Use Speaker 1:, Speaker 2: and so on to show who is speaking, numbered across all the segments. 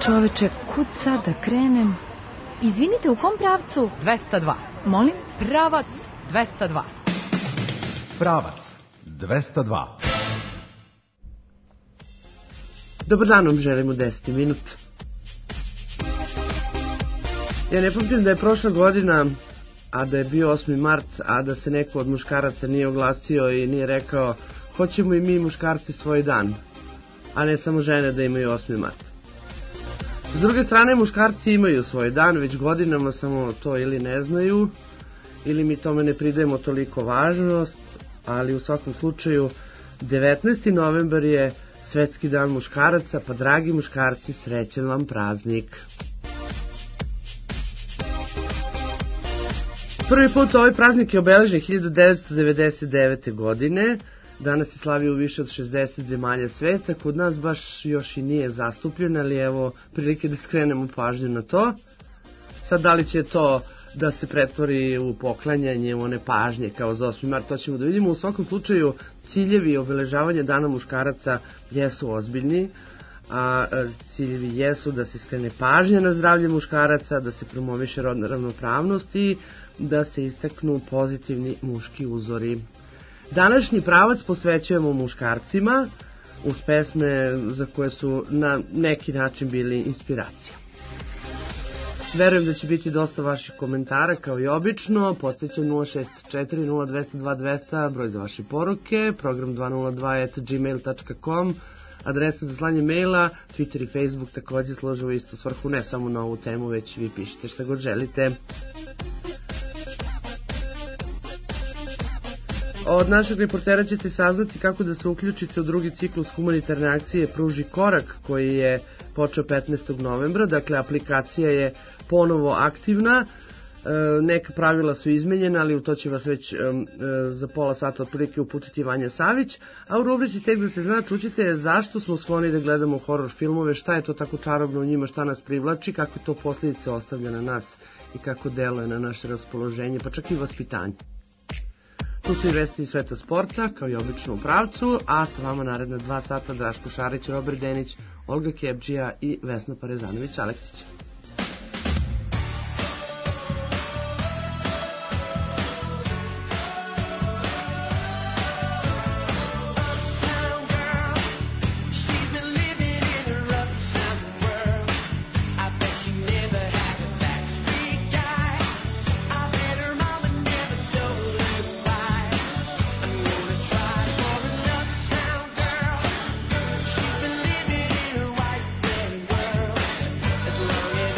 Speaker 1: čoveče, kud sad da krenem? Izvinite, u kom pravcu?
Speaker 2: 202.
Speaker 1: Molim?
Speaker 2: Pravac 202.
Speaker 3: Pravac 202.
Speaker 4: Dobar dan vam želim u 10 minut. Ja ne pamtim da je prošla godina, a da je bio 8. mart, a da se neko od muškaraca nije oglasio i nije rekao hoćemo i mi muškarci svoj dan, a ne samo žene da imaju 8. mart. S druge strane, muškarci imaju svoj dan već godinama, samo to ili ne znaju, ili mi tome ne pridajemo toliko važnost, ali u svakom slučaju 19. novembar je Svetski dan muškaraca, pa dragi muškarci, srećan vam praznik. Prvi put ovaj praznik je obeležen 1999. godine. Danas se slavi u više od 60 zemalja sveta. Kod nas baš još i nije zastupljen, ali evo prilike da skrenemo pažnju na to. Sad da li će to da se pretvori u poklanjanje, u one pažnje kao za 8. mart, to ćemo da vidimo. U svakom slučaju ciljevi obeležavanja dana muškaraca jesu ozbiljni, a ciljevi jesu da se skrene pažnja na zdravlje muškaraca, da se promoviše rodna ravnopravnost i da se istaknu pozitivni muški uzori. Današnji pravac posvećujemo muškarcima uz pesme za koje su na neki način bili inspiracija. Verujem da će biti dosta vaših komentara kao i obično. Podsjećam 064 0202 200, broj za vaše poruke, program 202@gmail.com, adresa za slanje maila, Twitter i Facebook također služe u istu svrhu, ne samo na ovu temu, već vi pišite šta god želite. Od našeg reportera ćete saznati kako da se uključite u drugi ciklus humanitarne akcije Pruži korak, koji je počeo 15. novembra. Dakle, aplikacija je ponovo aktivna. Neka pravila su izmenjena, ali u to će vas već za pola sata otprilike uputiti Vanja Savić. A u rubrici Tek da se zna čućete zašto smo skloni da gledamo horor filmove, šta je to tako čarobno u njima, šta nas privlači, kakve to posljedice ostavlja na nas i kako deluje na naše raspoloženje, pa čak i vaspitanje. Tu su i vesti iz sveta sporta, kao i obično u pravcu, a sa vama naredna 2 sata Draško Šarić, Robert Denić, Olga Kebđija i Vesna Parezanović-Aleksić.
Speaker 5: As long as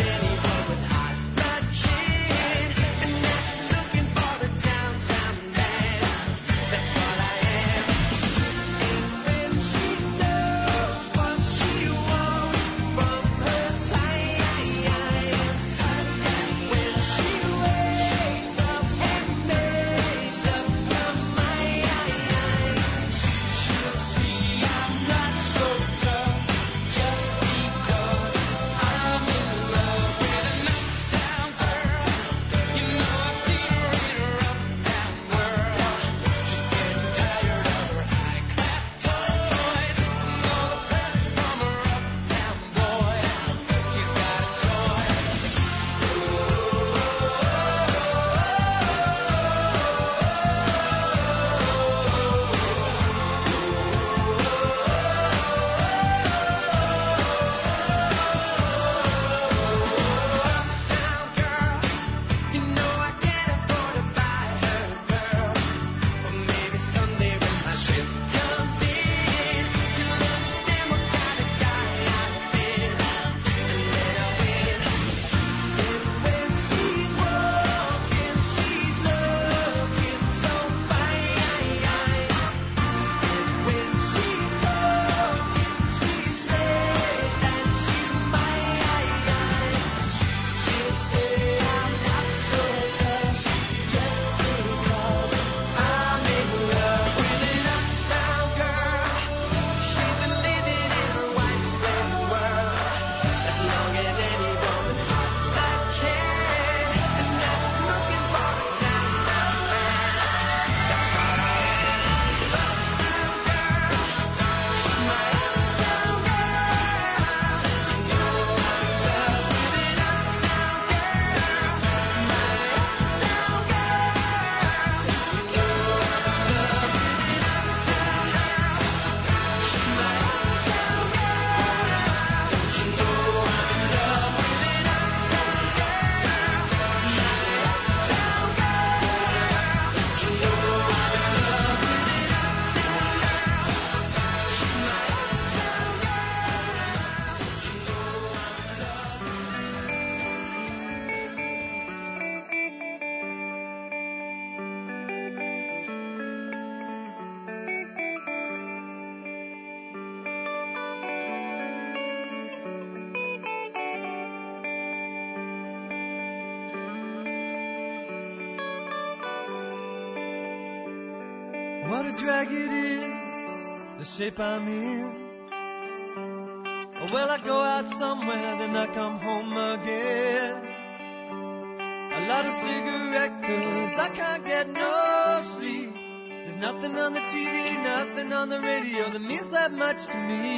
Speaker 5: What a drag it is, the shape I'm in. Well, I go out somewhere, then I come home again. A lot of cigarette, 'cause I can't get no sleep. There's nothing on the TV, nothing on the radio that means that much to me.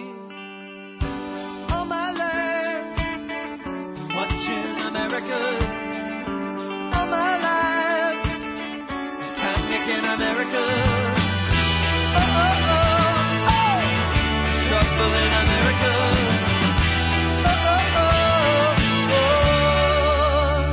Speaker 5: All my life, watching America. All my life, just panic in America. Oh, oh, oh, oh, trouble in America. Oh, oh, oh, oh.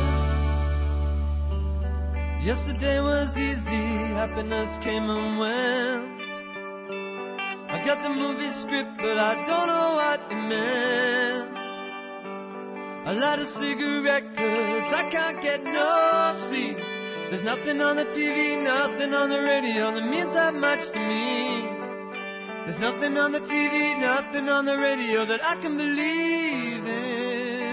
Speaker 5: Yesterday was easy, happiness came and went. I got the movie script, but I don't know what it meant. A lot of cigarette, 'cause I can't get no sleep. There's nothing on the TV, nothing on the radio that means that much to me. There's nothing on the TV, nothing on the radio that I can believe in.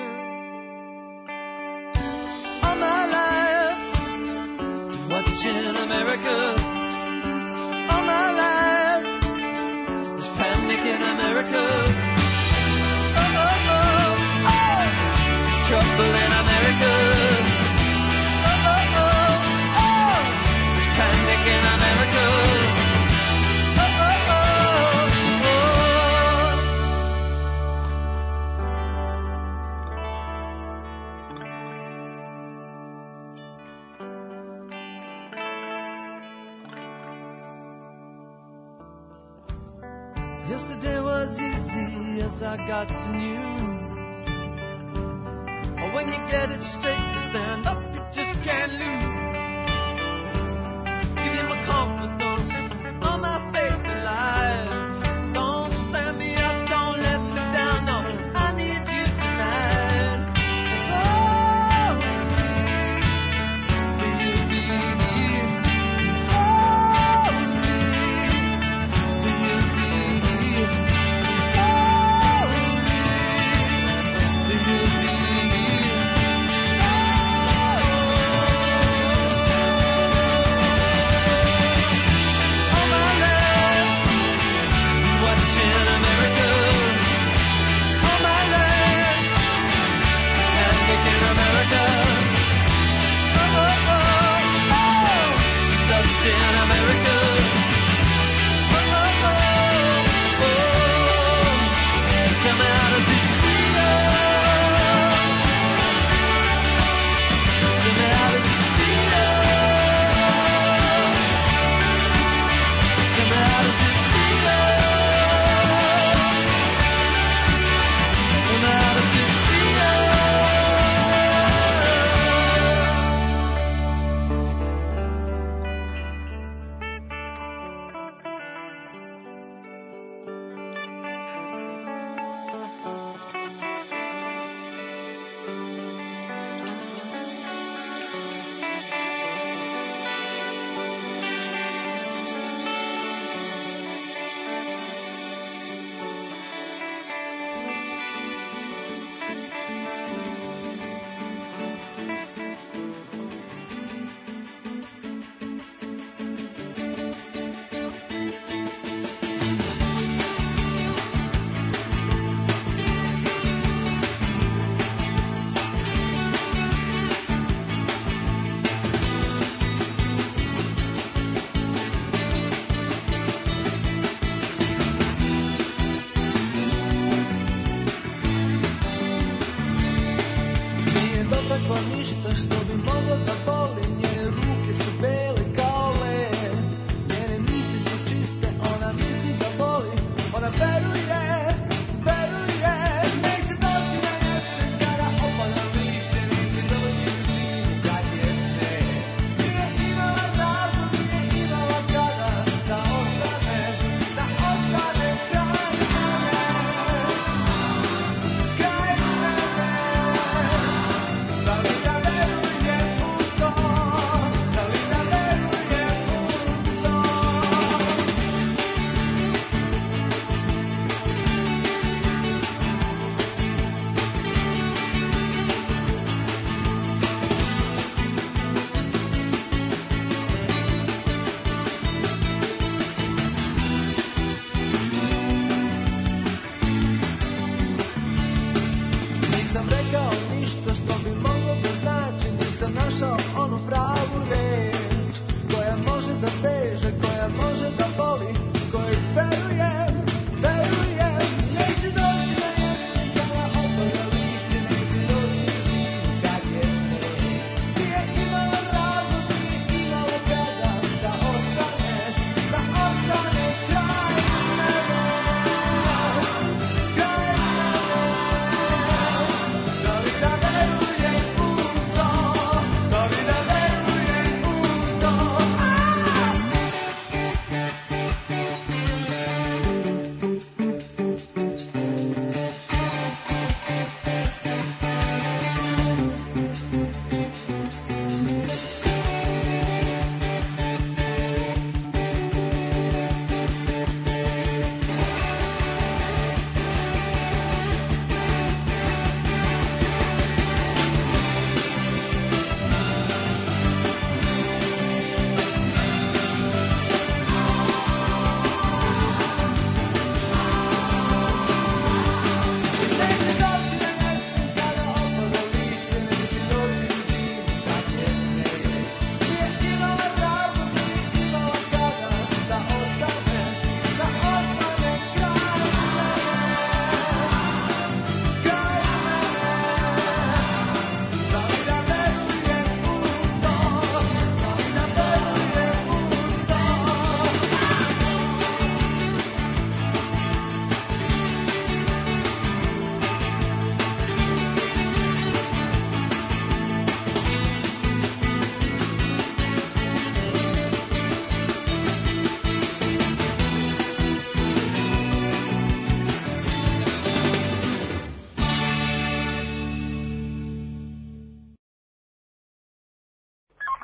Speaker 5: All my life, watching America. All my life, there's panic in America. Oh, oh, oh, oh, there's trouble in America. Oh, oh, oh, oh, there's panic in America. Oh, oh, oh, yesterday was easy as I got the news. Or when you get it straight, you stand up, you just can't lose. Give you my confidence, all my faith in life. Don't stand me up, don't let me down, no, I need you tonight. So hold me, say you'll be here. Hold me, say you'll be here. Hold me, say you'll be here.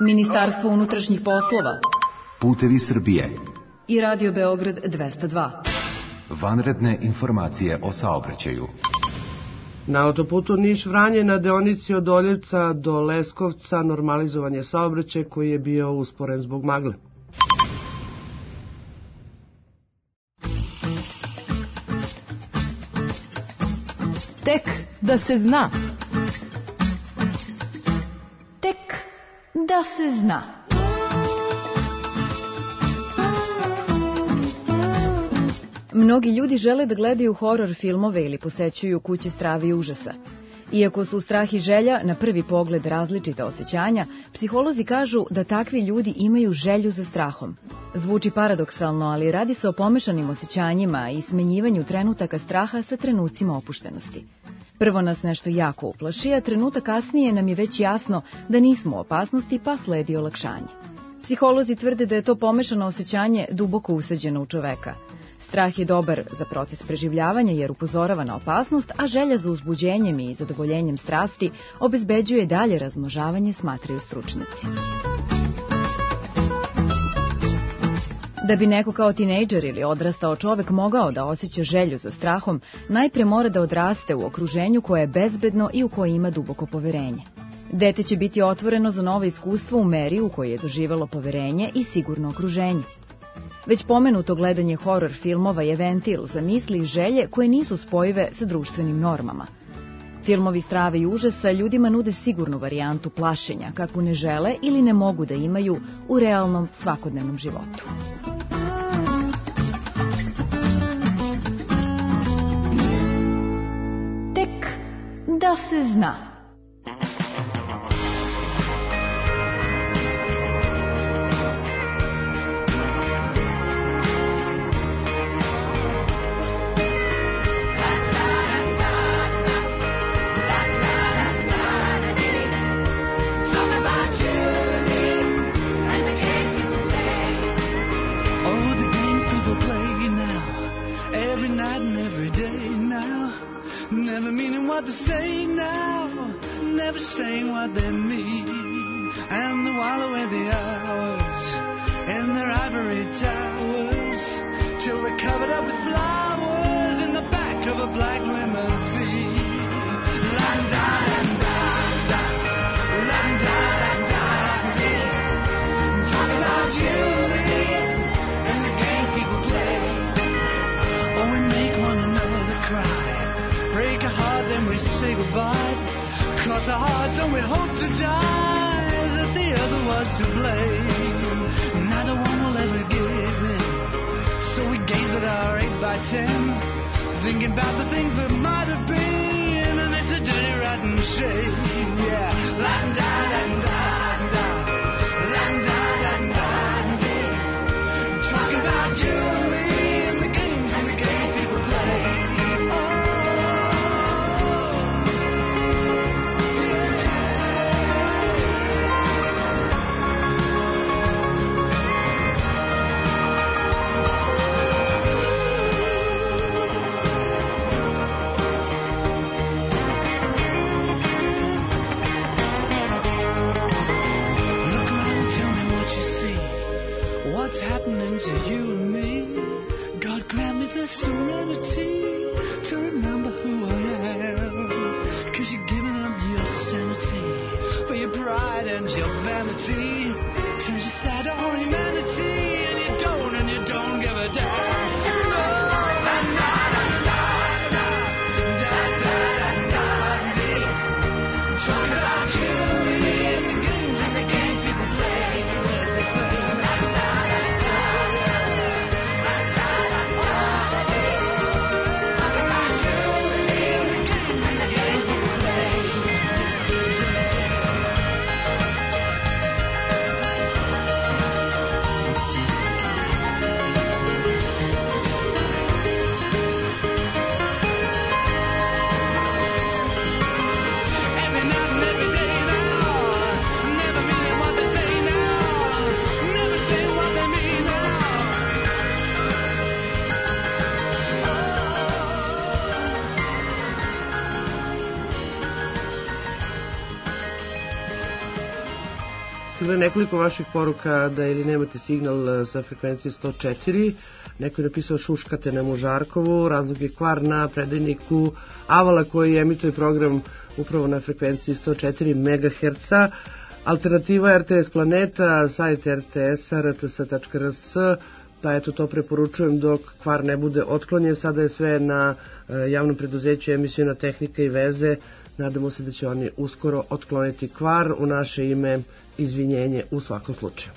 Speaker 1: Ministarstvo unutrašnjih poslova
Speaker 3: Putevi Srbije
Speaker 1: i Radio Beograd 202.
Speaker 3: Vanredne informacije o saobraćaju.
Speaker 4: Na autoputu Niš-Vranje na deonici od Oljevca do Leskovca normalizovan je saobraćaj koji je bio usporen zbog magle.
Speaker 1: Tek da se zna. Tek da se zna. Mnogi ljudi žele da gledaju horor filmove ili posećuju kuće strave i užasa. Iako su strah i želja na prvi pogled različita osjećanja, psiholozi kažu da takvi ljudi imaju želju za strahom. Zvuči paradoksalno, ali radi se o pomešanim osjećanjima i smenjivanju trenutaka straha sa trenucima opuštenosti. Prvo nas nešto jako uplaši, a trenutak kasnije nam je već jasno da nismo u opasnosti, pa sledi olakšanje. Psiholozi tvrde da je to pomešano osjećanje duboko usađeno u čoveka. Strah je dobar za proces preživljavanja jer upozorava na opasnost, a želja za uzbuđenjem i zadovoljenjem strasti obezbeđuje dalje razmnožavanje, smatraju stručnjaci. Da bi neko kao tinejdžer ili odrastao čovek mogao da osjeća želju za strahom, najpre mora da odraste u okruženju koje je bezbedno i u koje ima duboko poverenje. Dete će biti otvoreno za nove iskustvo u meri u kojoj je doživelo poverenje i sigurno okruženje. Već pomenuto gledanje horor filmova je ventil za misli i želje koje nisu spojive sa društvenim normama. Filmovi strave i užasa ljudima nude sigurnu varijantu plašenja, kakvu ne žele ili ne mogu da imaju u realnom svakodnevnom životu. Tek da se zna.
Speaker 5: What to say now, never saying what they mean, and they while away the hours in their ivory towers till they're covered up with flowers in the back of a black limousine. Talk about you and the game people play. Oh, we make one another cry, break a heart, then we say goodbye. Cross our hearts and we hope to die that the other was to blame. Neither one will ever give in, so we gaze at our 8x10, thinking about the things that might have been, and it's a dirty, rotten shame. Yeah, la-da-da-da-da, la-da-da-da-da, talking about you and me and the games people play. What's happening to you and me? God grant me the serenity to remember who I am. 'Cause you're giving up your sanity for your pride and your vanity. Turns you sad to all humanity, and you don't give a damn. Talking about you and me and the game people play.
Speaker 4: stiglo je nekoliko vaših poruka da ili nemate signal sa frekvencije 104. Neko je napisao šuškate nam u Žarkovu, razlog je kvar na predajniku Avala koji emituje program upravo na frekvenciji 104 MHz. Alternativa RTS Planeta, sajt RTS-a, rts.rs, pa eto to preporučujem dok kvar ne bude otklonjen. Sada je sve na javnom preduzeću Emisiona tehnika i veze. Nadamo se da će oni uskoro otkloniti kvar. U naše ime izvinjenje u svakom slučaju.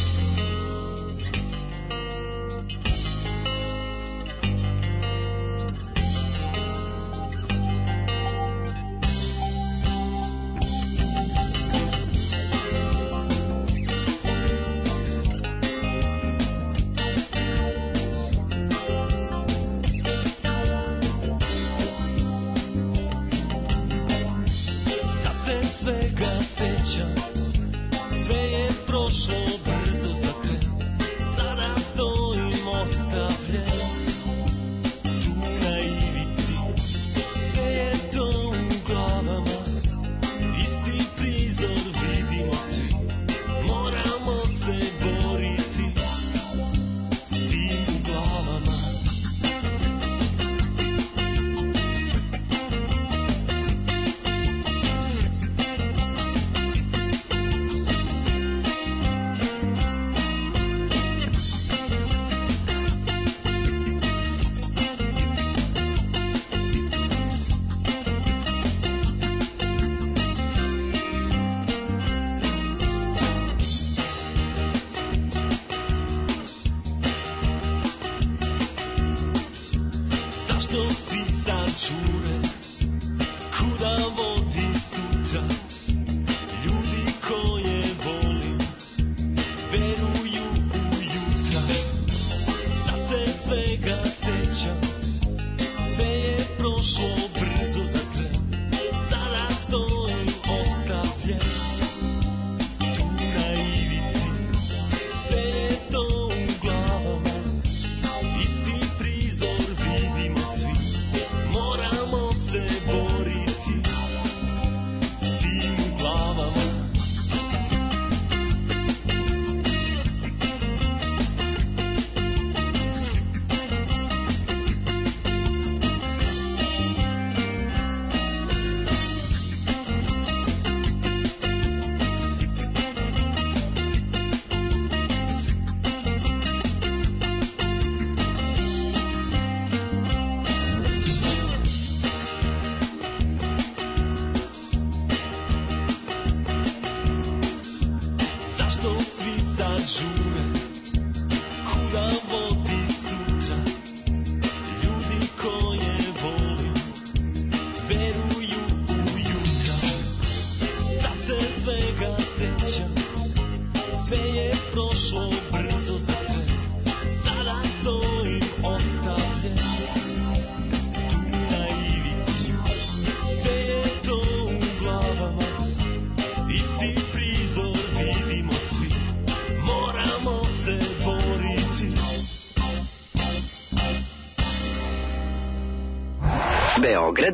Speaker 6: Beograd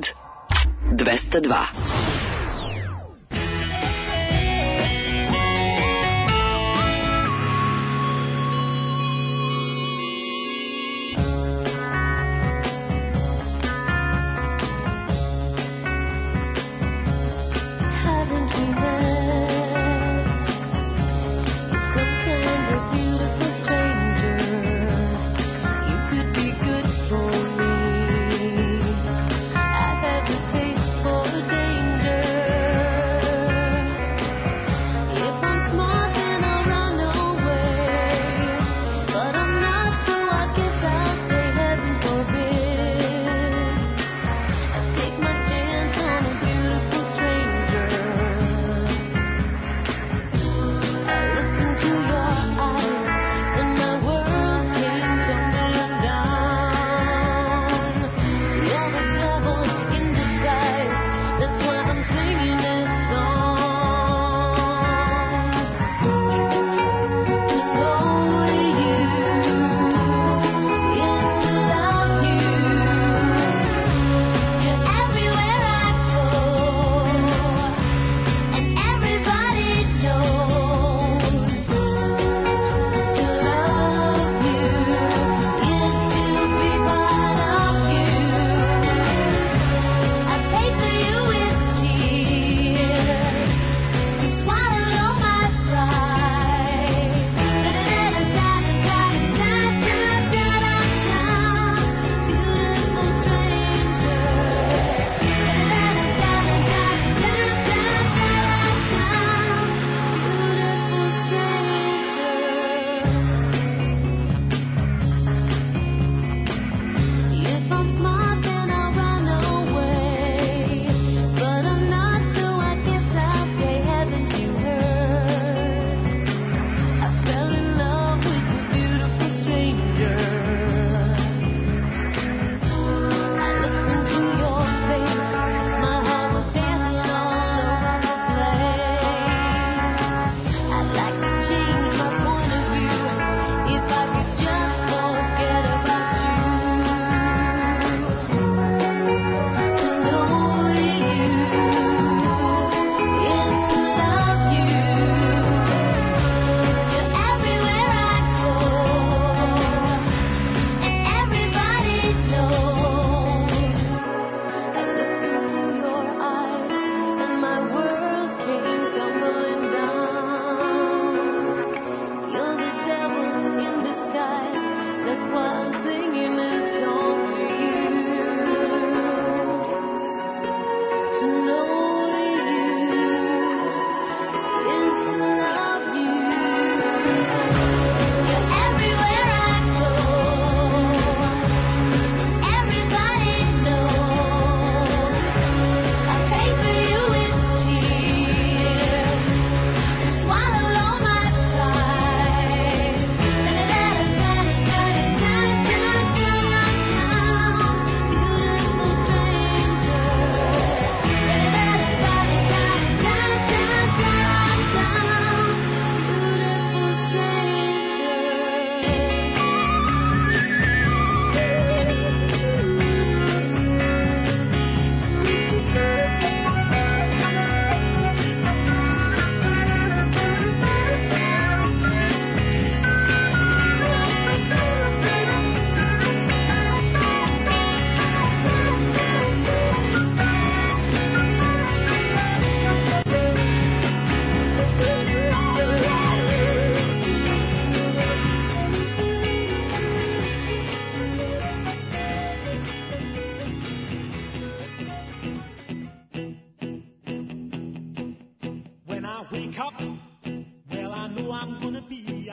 Speaker 6: 202.
Speaker 7: Taste for a day.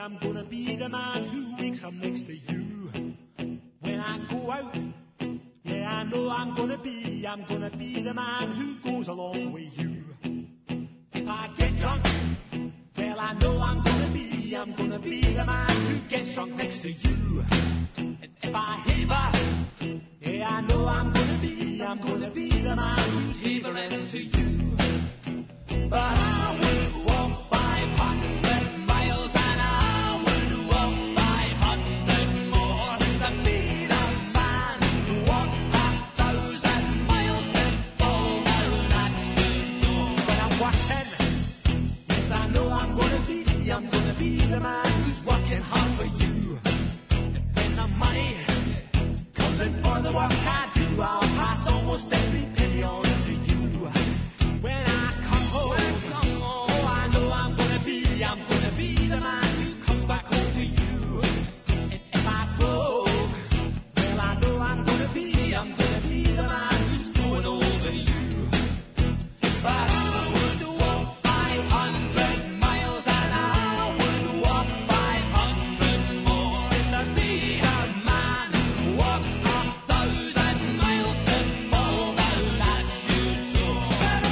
Speaker 7: I'm gonna be the man who wakes up next to you. When I go out, yeah, I know I'm gonna be the man who goes along with you. If I get drunk, well, I know I'm gonna be the man who gets drunk next to you. And if I heaver, yeah, I know I'm gonna be the man who's heavering to you. But I would walk 500 miles and I would walk 500 more just to be the man who walked 1,000 miles to fall down at your door. When I'm working, yes, I know I'm gonna be the man who's working hard for you. And when the money comes in for the work I do, I'll pass almost every penny on to you. When I come home, oh, I know I'm gonna be the man who comes back home to you. And if I broke, well, I know I'm gonna be the man who's going over you. But I would walk 500 miles and I would walk 500 more to be the man who walks 1,000 miles to fall down at your door.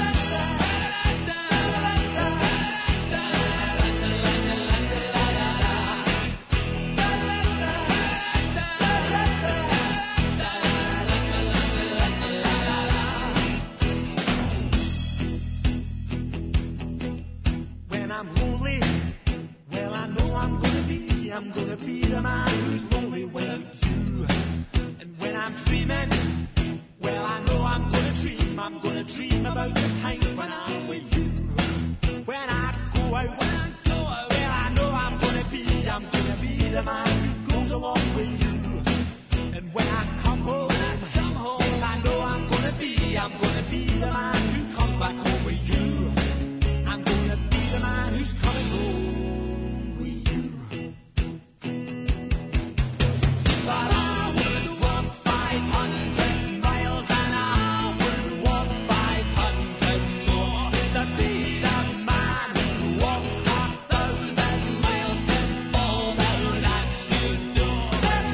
Speaker 7: When I'm lonely, well, I know I'm gonna be the man who's lonely without you. And when I'm dreaming, well, I know I'm gonna dream about the time when I'm with you. When I go out, well, I know I'm gonna be the man who goes along with you. And when I come home, well, I know I'm gonna be the man who comes back home with you. I'm gonna be the man who's coming home with you. But I would walk 500 miles and I would walk 500 more to be the man who walks 1,000 miles to fall down at your door.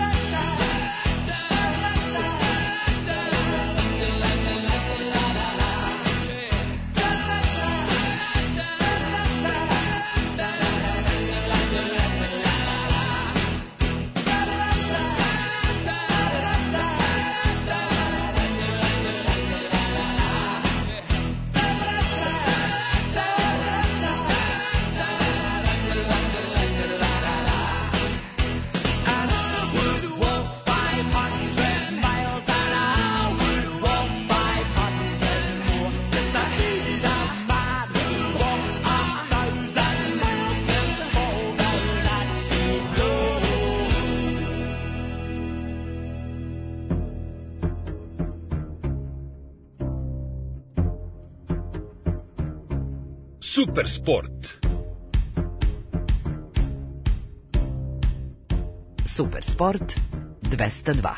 Speaker 7: And I would walk 500 miles and I would walk 500 more just to be the man who walked 1,000 miles to fall down at your door.
Speaker 8: Super sport.
Speaker 6: Super sport 202.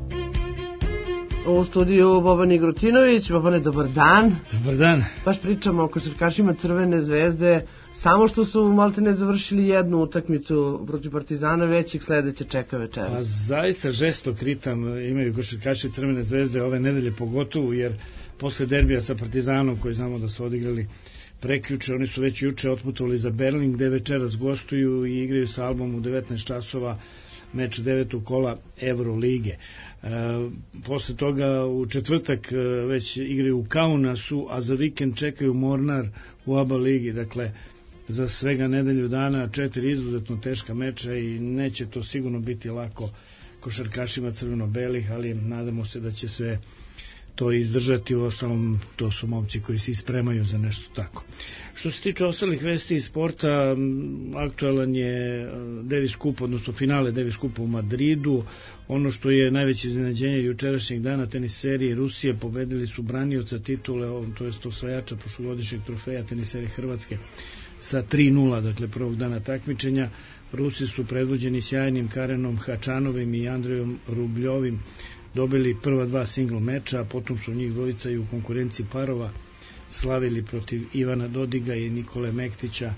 Speaker 4: U studiju Boban Igrotinović. Bobane, dobar dan.
Speaker 9: Dobar dan.
Speaker 4: Baš pričamo o košarkašima Crvene zvezde. Samo što su maltene završili jednu utakmicu protiv Partizana, već ih sledeće čeka večeras.
Speaker 9: Pa zaista žestok ritam imaju košarkaši Crvene zvezde ove nedelje pogotovo, jer posle derbija sa Partizanom, koji znamo da su odigrali prekjuče, oni su već juče otputovali za Berlin, gde večeras gostuju i igraju sa Albom u 19 časova meč 9. kola Evrolige. Posle toga u četvrtak već igraju u Kaunasu, a za vikend čekaju Mornar u ABA ligi. Dakle, za svega nedelju dana 4 izuzetno teška meča i neće to sigurno biti lako košarkašima crveno-belih, ali nadamo se da će sve to izdržati. U ostalom, to su momci koji se ispremaju za nešto tako. Što se tiče ostalih vesti iz sporta, aktualan je Davis Cup, odnosno finale Davis Cupa u Madridu. Ono što je najveće iznenađenje jučerašnjeg dana, teniseri Rusije pobedili su branioca titule, to jest osvajača prošlogodišnjeg trofeja, teniseri Hrvatske, sa 3:0, dakle prvog dana takmičenja. Rusi su predvođeni sjajnim Karenom Hačanovim i Andrejom Rubljovim dobili prva dva single meča, a potom su njih dvojica i u konkurenciji parova slavili protiv Ivana Dodiga i Nikole Mektića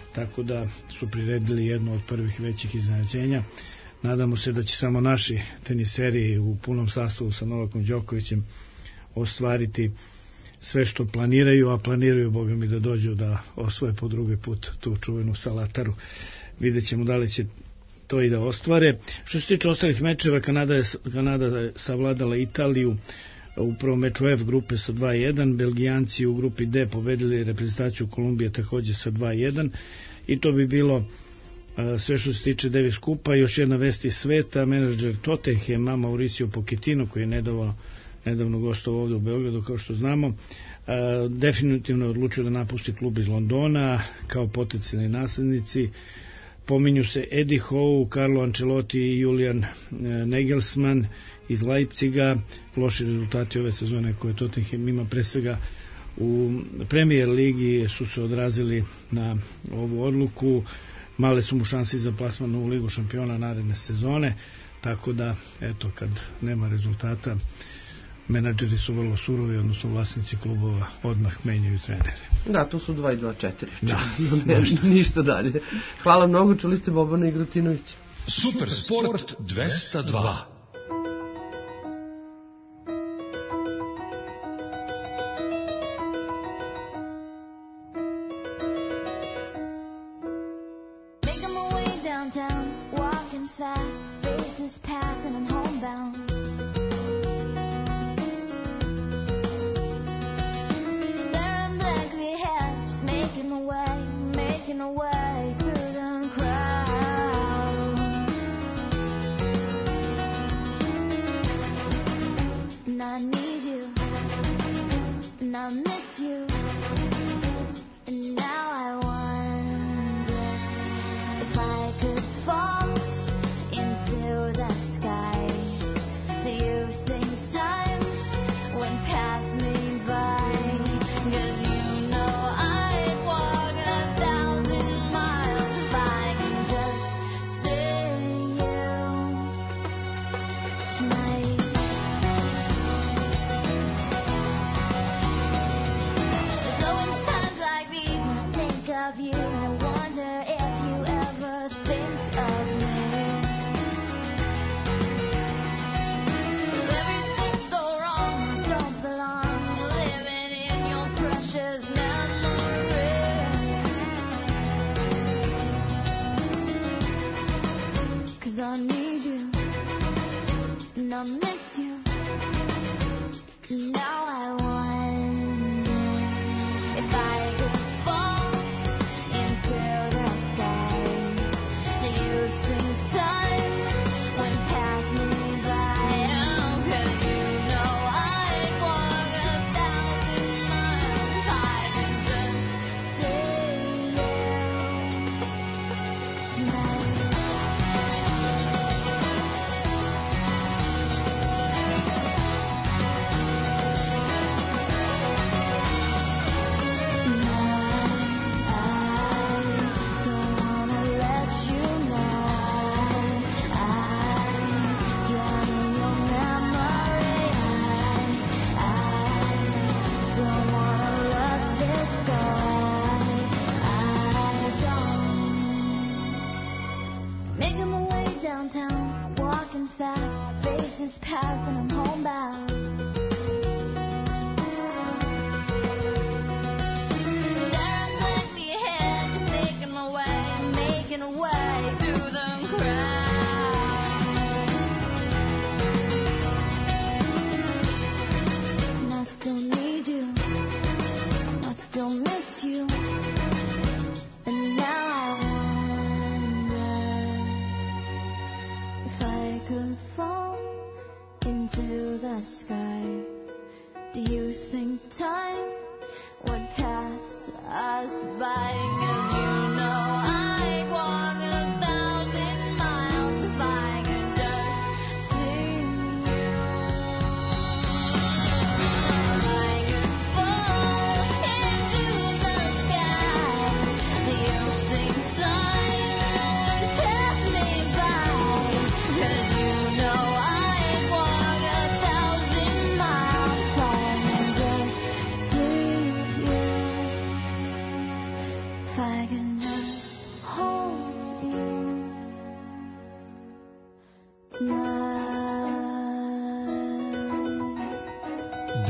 Speaker 9: tako da su priredili jedno od prvih većih iznenađenja. Nadamo se da će samo naši teniseri u punom sastavu sa Novakom Đokovićem ostvariti sve što planiraju, a planiraju, Boga mi, da dođu da osvoje po drugi put tu čuvenu Salataru. Vidjet ćemo da li će to i da ostvare. Što se tiče ostalih mečeva, Kanada je savladala Italiju u prvom meču F grupe sa 2-1, Belgijanci u grupi D pobedili reprezentaciju Kolumbije takođe sa 2-1 i to bi bilo sve što se tiče Davis Kupa. Još jedna vest iz sveta, menadžer Tottenhama Mauricio Pochettino, koji je nedavno gostovao ovde u Beogradu, kao što znamo, definitivno je odlučio da napusti klub iz Londona kao potencijalni naslednici. Pominju se Eddie Howe, Carlo Ancelotti i Julian Nagelsmann iz Leipziga. Loši rezultati ove sezone koje Tottenham ima, pre svega u Premier ligi, su se odrazili na ovu odluku. Male su mu šansi za plasman u Ligu šampiona naredne sezone, tako da, eto, kad nema rezultata, menadžeri su vrlo surovi, odnosno vlasnici klubova odmah menjaju trenere.
Speaker 4: Da, to su 2 i 2, 4. Da. Ništa dalje. Hvala mnogo, čuli ste Bobana i Grutinovića.
Speaker 8: Super Sport 202.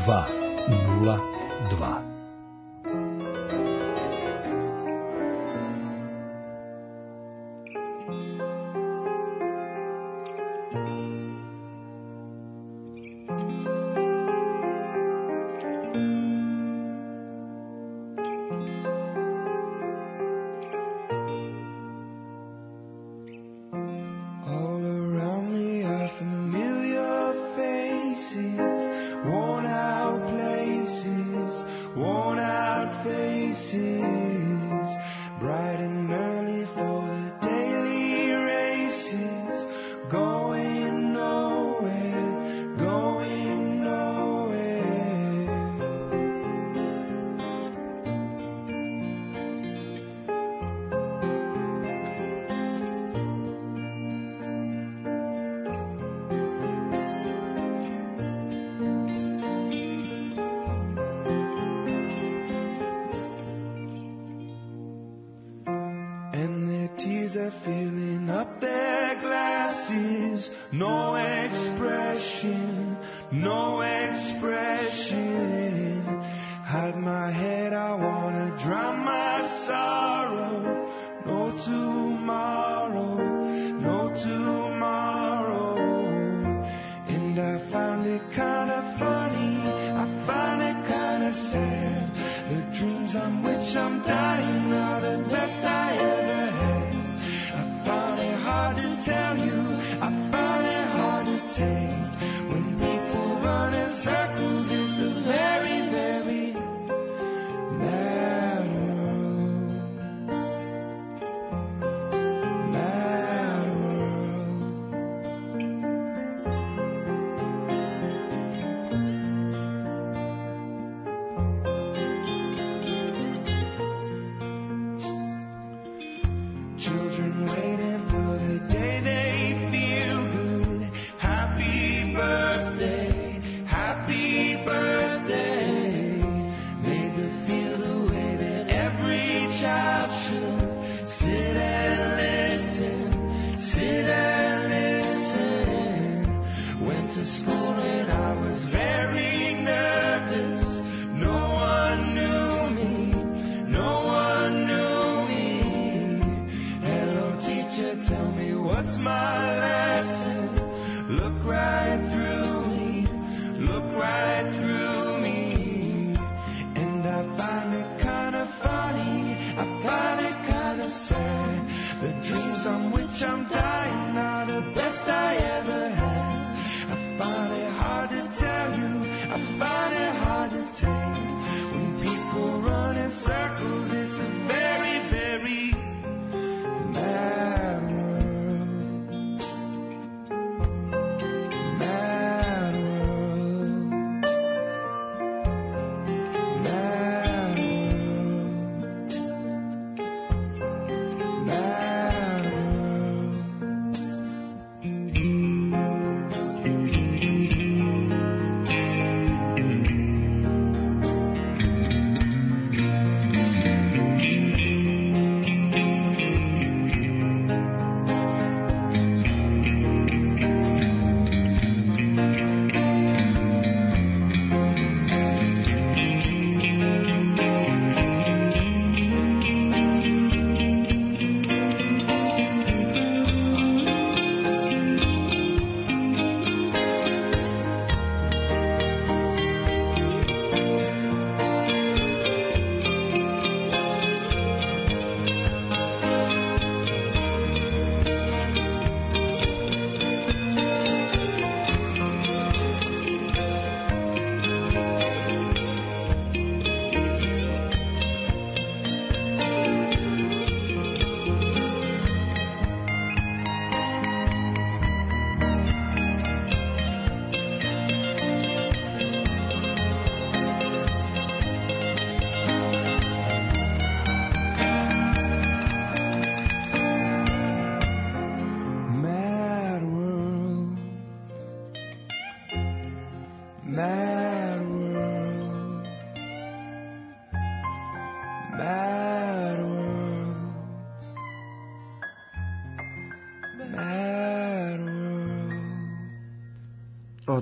Speaker 8: 202.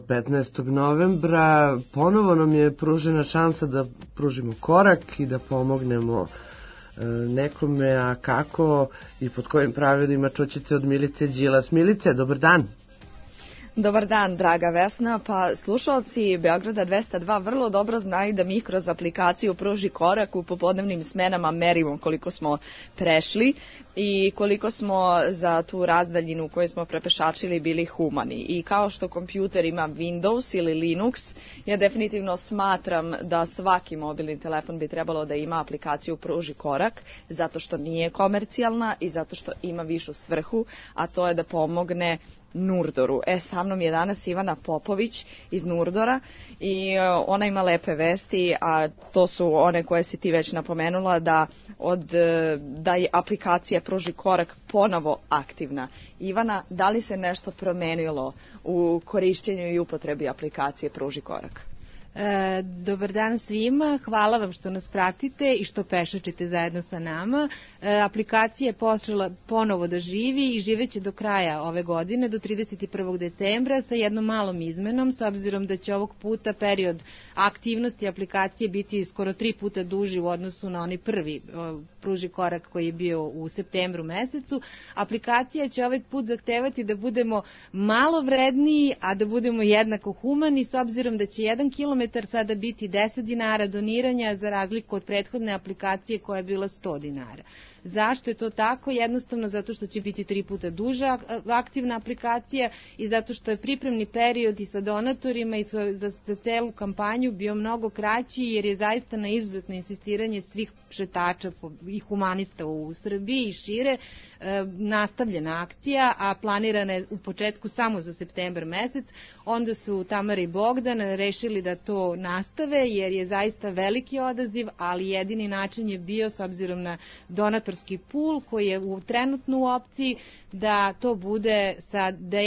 Speaker 4: 15. novembra ponovo nam je pružena šansa da pružimo korak i da pomognemo nekome, a kako i pod kojim pravilima čućete od Milice Đilas. Milice, dobar dan.
Speaker 10: Dobar dan, draga Vesna. Pa slušalci Beograda 202 vrlo dobro znaju da mi kroz aplikaciju Pruži korak u popodnevnim smenama merimo koliko smo prešli i koliko smo za tu razdaljinu koju smo prepešačili bili humani. I kao što kompjuter ima Windows ili Linux, ja definitivno smatram da svaki mobilni telefon bi trebalo da ima aplikaciju Pruži korak, zato što nije komercijalna i zato što ima višu svrhu, a to je da pomogne Nurdoru. Sa mnom je danas Ivana Popović iz Nurdora i ona ima lepe vesti, a to su one koje si ti već napomenula, da je aplikacija Pruži korak ponovo aktivna. Ivana, da li se nešto promenilo u korišćenju i upotrebi aplikacije Pruži korak?
Speaker 11: Dobar dan svima, hvala vam što nas pratite i što pešačite zajedno sa nama. Aplikacija je počela ponovo da živi i živeće do kraja ove godine, do 31. decembra, sa jednom malom izmenom, s obzirom da će ovog puta period aktivnosti aplikacije biti skoro 3 puta duži u odnosu na onaj prvi Pruži korak koji je bio u septembru mesecu. Aplikacija će ovaj put zahtevati da budemo malo vredniji, a da budemo jednako humani, s obzirom da će 1 kilometar sada biti 10 dinara doniranja za razliku od prethodne aplikacije koja je bila 100 dinara. Zašto je to tako? Jednostavno zato što će biti 3 puta duža aktivna aplikacija i zato što je pripremni period i sa donatorima i za celu kampanju bio mnogo kraći, jer je zaista na izuzetno insistiranje svih šetača i humanista u Srbiji i šire nastavljena akcija, a planirana je u početku samo za septembar mesec. Onda su Tamara i Bogdan rešili da to nastave, jer je zaista veliki odaziv, ali jedini način je bio, s obzirom na donatorski pul koji je trenutno u opciji, da to bude da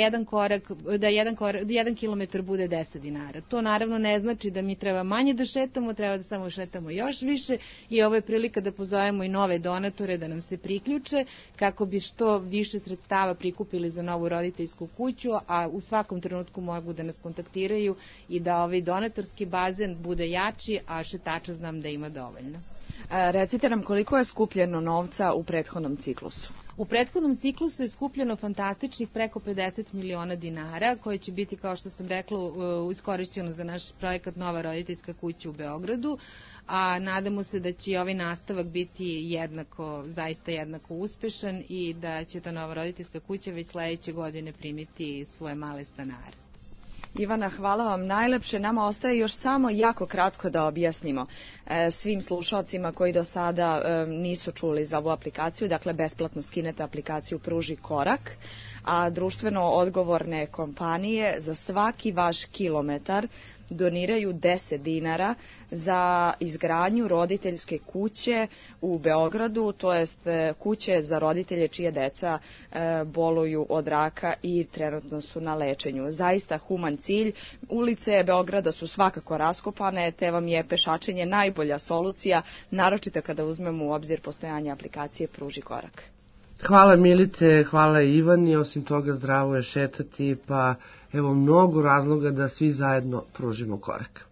Speaker 11: 1 kilometar bude 10 dinara. To naravno ne znači da mi treba manje da šetamo, treba da samo šetamo još više i ovo je prilika da pozovemo i nove donatore da nam se priključe kako bi što više sredstava prikupili za novu roditeljsku kuću, a u svakom trenutku mogu da nas kontaktiraju i da ovaj donatorski bazen bude jači, a šetača znam da ima dovoljno.
Speaker 10: Recite nam koliko je skupljeno novca u prethodnom ciklusu?
Speaker 11: U prethodnom ciklusu je skupljeno fantastičnih preko 50 miliona dinara, koje će biti, kao što sam rekla, iskorišćeno za naš projekat Nova roditeljska kuća u Beogradu, a nadamo se da će ovaj nastavak biti zaista jednako uspešan i da će ta Nova roditeljska kuća već sledeće godine primiti svoje male stanare.
Speaker 10: Ivana, hvala vam najlepše. Nama ostaje još samo jako kratko da objasnimo svim slušalcima koji do sada nisu čuli za ovu aplikaciju. Dakle, besplatno skinete aplikaciju Pruži korak, a društveno odgovorne kompanije za svaki vaš kilometar doniraju 10 dinara za izgradnju roditeljske kuće u Beogradu, to jest kuće za roditelje čije deca boluju od raka i trenutno su na lečenju. Zaista human cilj. Ulice Beograda su svakako raskopane, te vam je pešačenje najbolja solucija, naročito kada uzmemo u obzir postojanje aplikacije Pruži korak.
Speaker 4: Hvala Milice, hvala Ivani, osim toga zdravo je šetati, pa evo mnogo razloga da svi zajedno pružimo korak.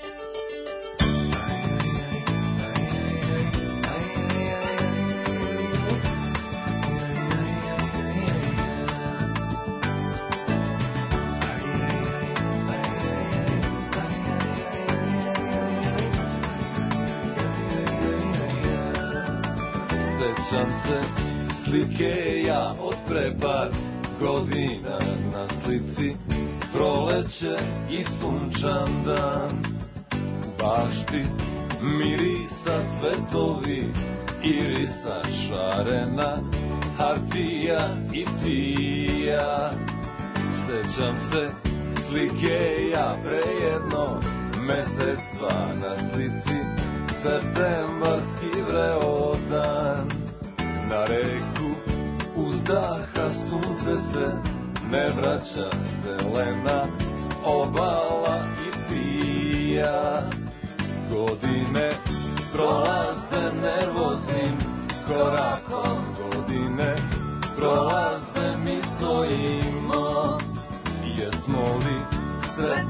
Speaker 5: Sećam se slike ja od pre par godina, na slici proleće i sunčan dan. U bašti mirisa cvetovi, irisa šarena, hartija i tija. Sećam se slike ja pre jedno mesec dva, na slici septembarski vreo dan. Na reku uzdaha sunce se ne vraća, zelena obala i tija. Godine prolaze nervoznim korakom, godine prolaze mi stojimo. Jesmo li sretni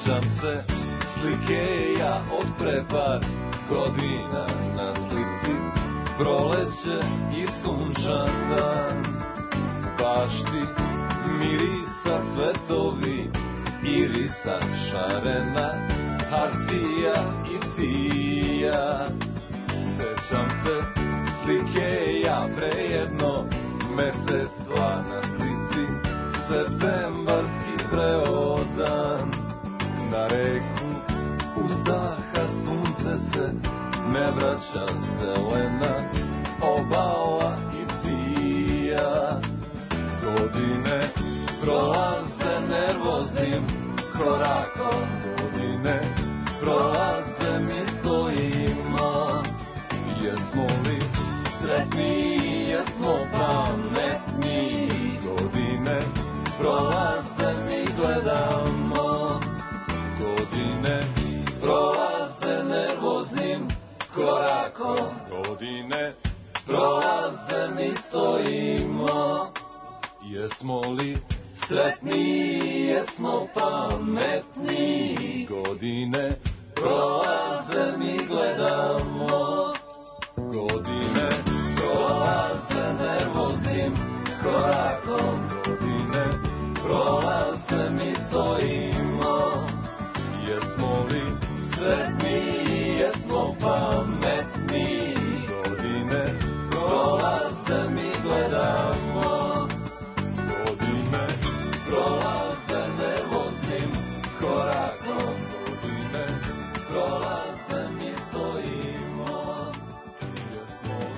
Speaker 5: Sećam se slike ja od pre par godina, na slici proleće i sunčan dan. Bašti mirisa cvetovi, irisa šarena, hartija i tija. Sećam se slike ja pre jedno mesec dva, na slici septembarski preodan. Na reku uzdaha sunce se, ne vraća zelena obala i tija. Godine prolaze nervoznim korakom, godine prolaze mi stojimo. Jesmo li sretni, jesmo pametni, godine prolaze mi gledamo. Godine prolaze nervoznim korakom, godine prolaze mi stojimo. Jesmo li sretni, jesmo pametni, godine prolaze mi gledamo. Godine prolaze nervoznim korakom, godine prolaze mi stojimo. Jesmo li sretni, jesmo pametni, godine prolaze mi gledamo. Godine prolaze nervoznim korakom, godine prolaze mi stojimo. Jesmo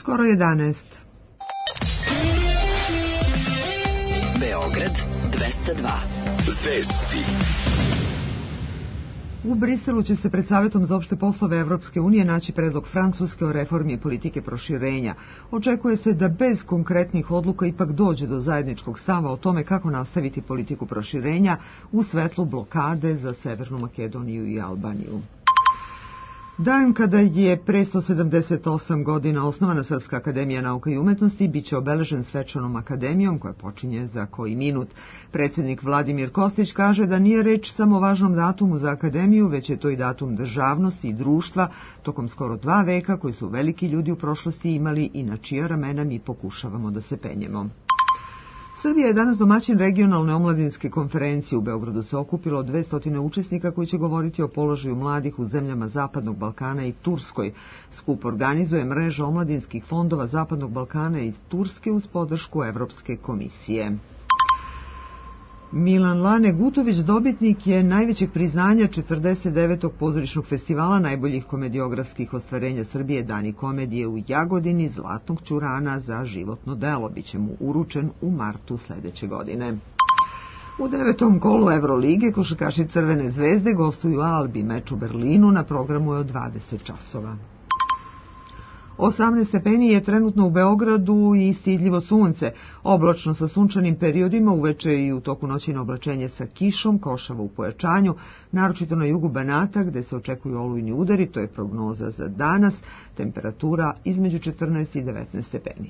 Speaker 12: Skoro 11.
Speaker 6: Beograd 202.
Speaker 8: Vesti.
Speaker 12: U Briselu će se pred Savetom za opšte poslove Evropske unije naći predlog Francuske o reformi politike proširenja. Očekuje se da bez konkretnih odluka ipak dođe do zajedničkog stava o tome kako nastaviti politiku proširenja u svetlu blokade za Severnu Makedoniju i Albaniju. Dan kada je pre 178 godina osnovana Srpska akademija nauka i umetnosti biće obeležen svečanom akademijom koja počinje za koji minut. Predsjednik Vladimir Kostić kaže da nije reč samo o važnom datumu za akademiju, već je to i datum državnosti i društva tokom skoro 2 veka koji su veliki ljudi u prošlosti imali i na čija ramena mi pokušavamo da se penjemo. Srbija je danas domaćin regionalne omladinske konferencije. U Beogradu se okupilo 200 učesnika koji će govoriti o položaju mladih u zemljama Zapadnog Balkana i Turskoj. Skup organizuje mreža omladinskih fondova Zapadnog Balkana i Turske uz podršku Evropske komisije. Milan Lane Gutović dobitnik je najvećeg priznanja 49. pozorišnog festivala najboljih komediografskih ostvarenja Srbije Dani komedije u Jagodini Zlatnog ćurana za životno delo. Biće mu uručen u martu sledeće godine. U 9. kolu Evrolige košarkaši Crvene zvezde gostuju Albi. Meč u Berlinu na programu je od 20 časova. 18 stepeni je trenutno u Beogradu i stidljivo sunce. Oblačno sa sunčanim periodima, uveče i u toku noći oblačenje sa kišom, košava u pojačanju, naročito na jugu Banata gde se očekuju olujni udari, to je prognoza za danas, temperatura između 14 i 19 stepeni.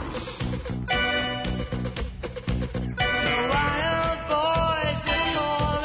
Speaker 5: Wild boys are calling.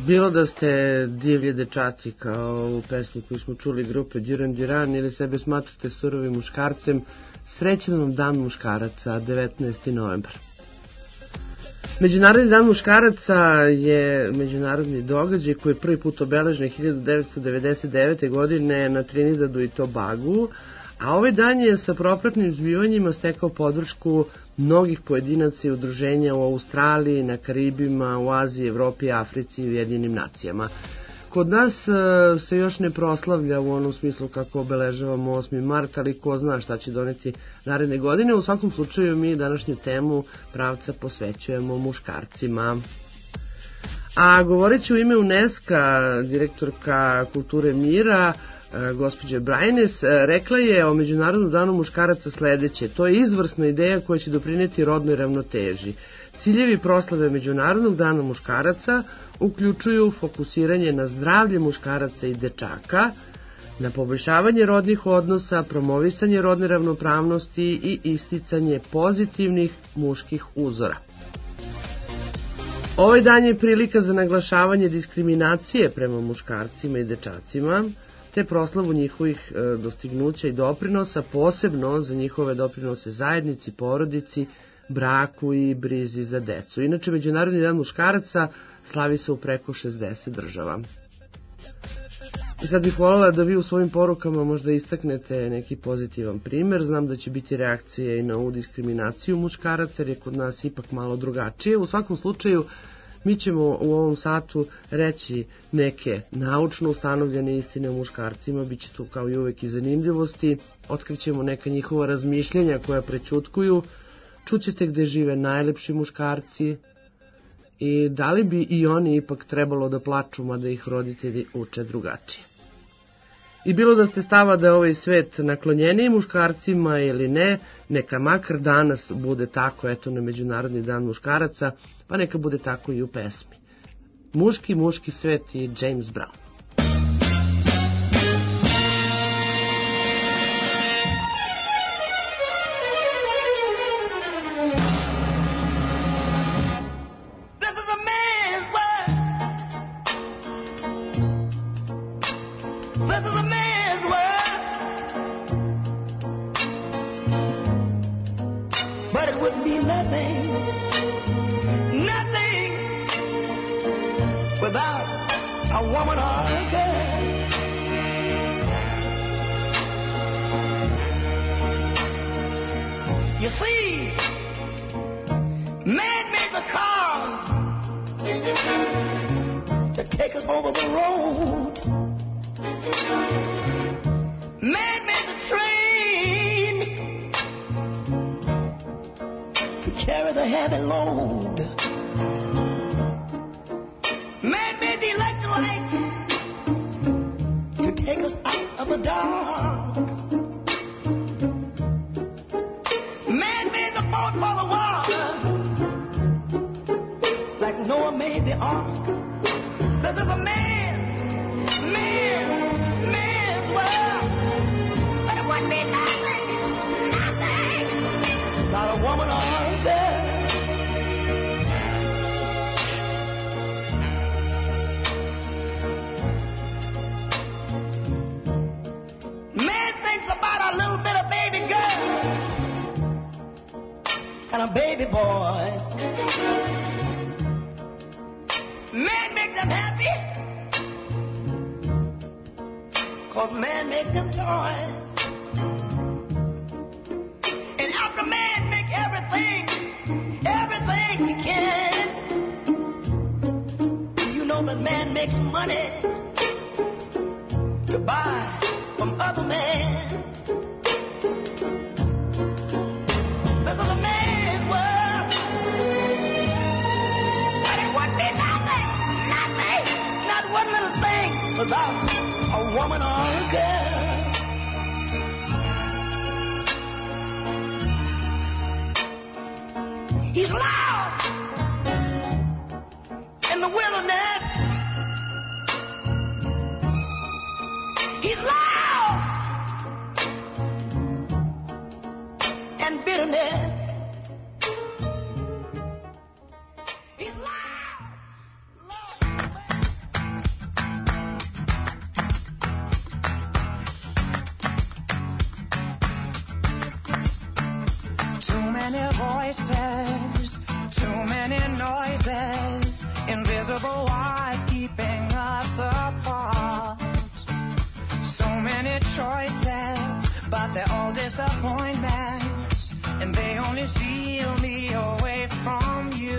Speaker 4: Bilo da ste divlji dečaci kao u pesmi koju smo čuli grupe Duran Duran ili sebe smatrate surovim muškarcem, srećan vam dan muškaraca, 19. novembar. Međunarodni dan muškaraca je međunarodni događaj koji je prvi put obeležen 1999. godine na Trinidadu i Tobagu, a ovaj dan je sa propratnim zbivanjima stekao podršku mnogih pojedinaca i udruženja u Australiji, na Karibima, u Aziji, Evropi, Africi i Ujedinjenim nacijama. Kod nas se još ne proslavlja u onom smislu kako obeležavamo 8. mart, ali ko zna šta će doneti naredne godine. U svakom slučaju mi današnju temu pravca posvećujemo muškarcima. A govoreći u ime UNESCO-a, direktorka kulture mira, gospođa Brajnes, rekla je o Međunarodnom danu muškaraca sledeće: to je izvrsna ideja koja će doprineti rodnoj ravnoteži. Ciljevi proslave Međunarodnog dana muškaraca uključuju fokusiranje na zdravlje muškaraca i dečaka, na poboljšavanje rodnih odnosa, promovisanje rodne ravnopravnosti i isticanje pozitivnih muških uzora. Ovaj dan je prilika za naglašavanje diskriminacije prema muškarcima i dečacima, te proslavu njihovih dostignuća i doprinosa, posebno za njihove doprinose zajednici, porodici, braku i brizi za decu. Inače, Međunarodni dan muškaraca slavi se u preko 60 država. I sad bih voljela da vi u svojim porukama možda istaknete neki pozitivan primer. Znam da će biti reakcije i na ovu diskriminaciju muškaraca, jer je kod nas ipak malo drugačije. U svakom slučaju, mi ćemo u ovom satu reći neke naučno ustanovljene istine o muškarcima, bit će tu kao i uvek i zanimljivosti, otkrićemo neka njihova razmišljenja koja prećutkuju, čućete gde žive najlepši muškarci i da li bi i oni ipak trebalo da plaču, mada ih roditelji uče drugačije. I bilo da ste stava da je ovaj svet naklonjeniji muškarcima ili ne, neka makar danas bude tako, eto, na Međunarodni dan muškaraca, pa neka bude tako i u pesmi. Muški svet i James Brown.
Speaker 13: voices, too many noises, invisible wires keeping us apart. So many choices, but they're all disappointments, and they only steal me away from you.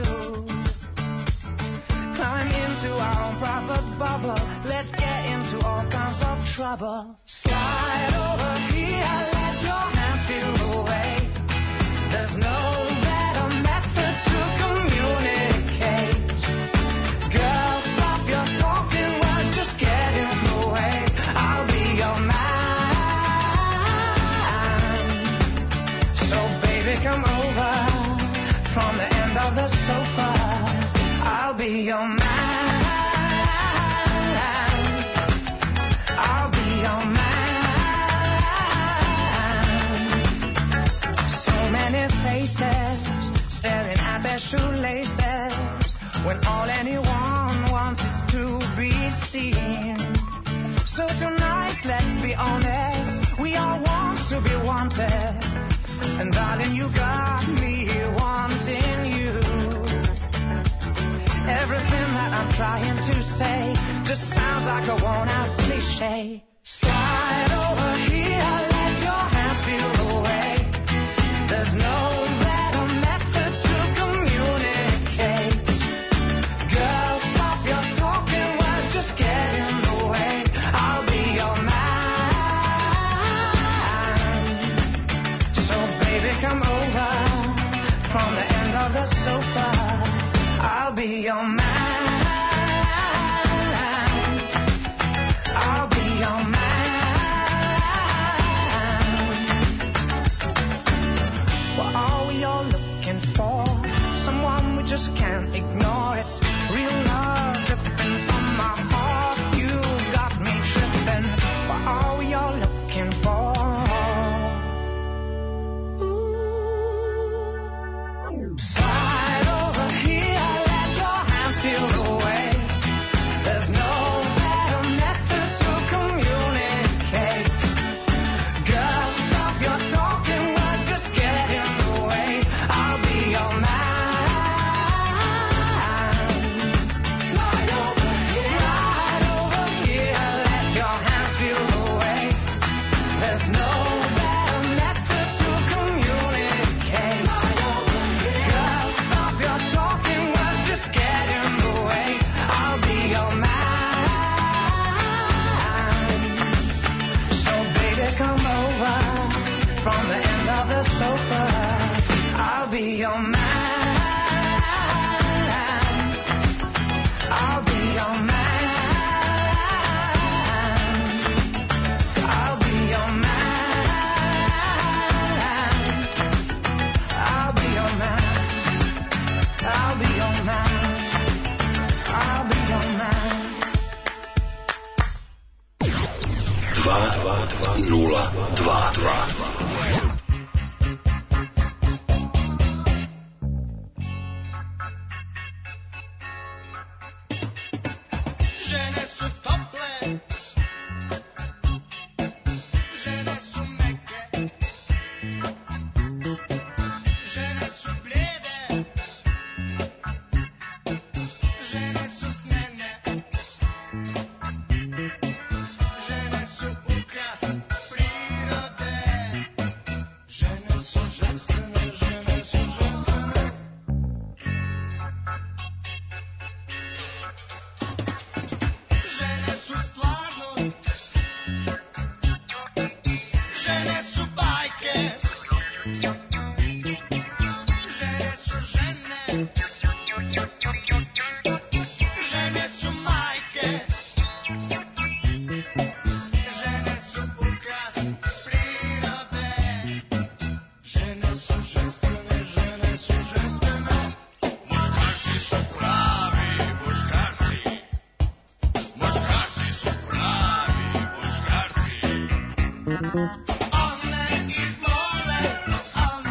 Speaker 13: Climb into our own private bubble, let's get into all kinds of trouble. Slide over here, let your hands feel the way. There's no better method to communicate. Girl, stop your talking words, just get in the way. I'll be your man. So baby, come over from the end of the sofa. I'll be your man. I'll be your man. So many faces staring at their shoelaces when all anyone wants is to be seen. So tonight, let's be honest, we all want to be wanted. And darling, you got me wanting you. Everything that I'm trying to say just sounds like a worn-out cliche. Slide over here, let your hands feel the way. There's no better method to communicate. Girl, stop your talking words, just get in the way. I'll be your man. So baby, come over from the end of the sofa. I'll be your man. I'll be your man. What are we all looking for? Someone we just can't ignore. It's real love dripping from my heart. You got me tripping. What are we all looking for? Slide over here, let your hands feel the way. There's no better method to communicate. Girl, stop your talking words, just get in the way. I'll be your man. Slide over here, let your hands feel the way. There's no better method to communicate. Girl, stop your talking words, just get in the way. I'll be your man. So baby, come over from the end of the sofa. I'll be your man. I'll be your man. I'll be your man. I'll be your man. I'll be your man. I'll be your man.
Speaker 8: 22022.
Speaker 5: Žene su tople, žene su meke, žene su blijede, žene su snene, žene su ukras prirode, žene su ženstvene, žene su ženstvene. Žene su stvarnost, žene su bajke, žene su žene, žene su majke, žene su ukras prirode, žene su ženstvene, žene su ženstvene. Muškarci su pravi muškarci. Muškarci su pravi muškarci. One ih vole, a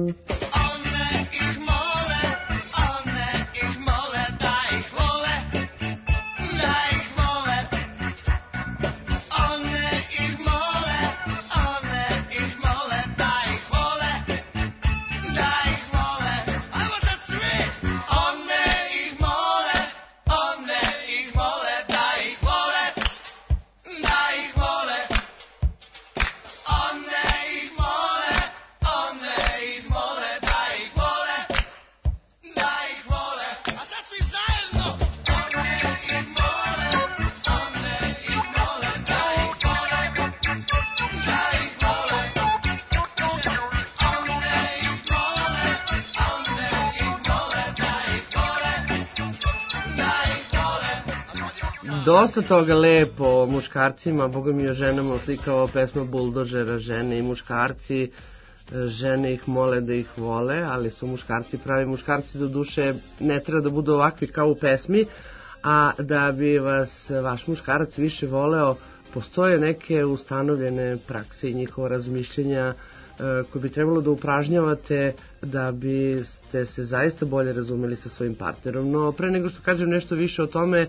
Speaker 4: Dosta toga lepo o muškarcima, boga mi o ženama oslikava pesma Buldožera, žene i muškarci, žene ih mole da ih vole, ali su muškarci pravi muškarci, do duše ne treba da budu ovakvi kao u pesmi, a da bi vas vaš muškarac više voleo, postoje neke ustanovljene prakse i njihova razmišljenja koje bi trebalo da upražnjavate da biste se zaista bolje razumeli sa svojim partnerom. No, pre nego što kažem nešto više o tome,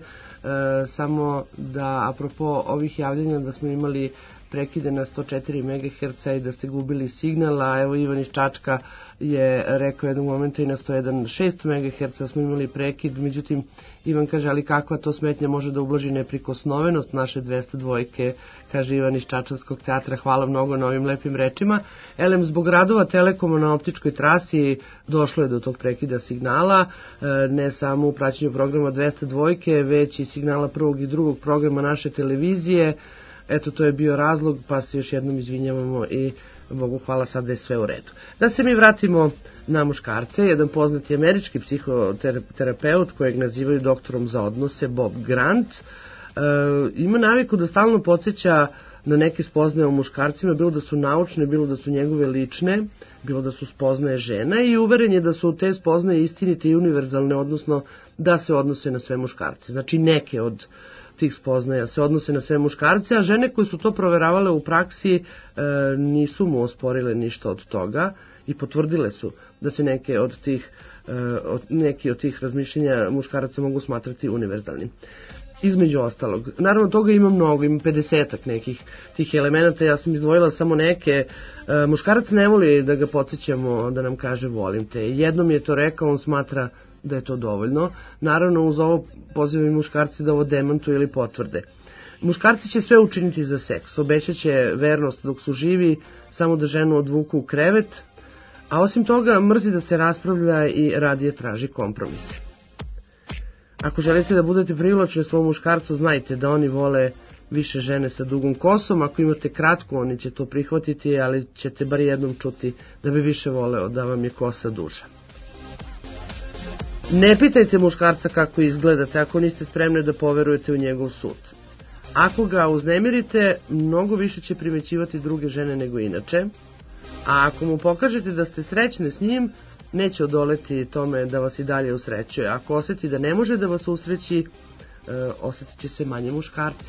Speaker 4: samo da apropo ovih javljanja da smo imali prekide na 104 MHz i da ste gubili signal, a evo Ivan iz Čačka je rekao jednog momenta i na 101.6 MHz smo imali prekid, međutim Ivan kaže, ali kakva to smetnja može da ublaži neprikosnovenost naše 202, kaže Ivan iz Čačanskog teatra, hvala mnogo na ovim lepim rečima. Elem, zbog radova Telekoma na optičkoj trasi došlo je do tog prekida signala, ne samo u praćenju programa 202, već i signala prvog i drugog programa naše televizije. Eto, to je bio razlog, pa se još jednom izvinjavamo i Bogu hvala, sad da je sve u redu. Da se mi vratimo na muškarce, jedan poznati američki psihoterapeut kojeg nazivaju doktorom za odnose, Bob Grant, ima naviku da stalno podsjeća na neke spoznaje o muškarcima, bilo da su naučne, bilo da su njegove lične, bilo da su spoznaje žena, i uveren je da su te spoznaje istinite i univerzalne, odnosno da se odnose na sve muškarce. Znači neke od tih spoznaja se odnose na sve muškarce, a žene koje su to proveravale u praksi nisu mu osporile ništa od toga i potvrdile su da se neki od tih razmišljenja muškaraca mogu smatrati univerzalnim. Između ostalog, naravno toga ima mnogo, ima 50-ak nekih tih elemenata, ja sam izdvojila samo neke. Muškarac ne voli da ga podsjećamo da nam kaže volim te. Jednom je to rekao, on smatra da je to dovoljno. Naravno, uz ovo pozivaju muškarci da ovo demantuju ili potvrde. Muškarci će sve učiniti za seks, obećaće vernost dok su živi, samo da ženu odvuku u krevet, a osim toga mrzi da se raspravlja i radije traži kompromise. Ako želite da budete privlačni svom muškarcu, znajte da oni vole više žene sa dugom kosom. Ako imate kratku, oni će to prihvatiti, ali ćete bar jednom čuti da bi više voleo da vam je kosa duža. Ne pitajte muškarca kako izgledate ako niste spremni da poverujete u njegov sud. Ako ga uznemirite, mnogo više će primećivati druge žene nego inače, a ako mu pokažete da ste srećni s njim, neće odoleti tome da vas i dalje usrećuje. Ako osjeti da ne može da vas usreći, osjetit će se manje muškarce.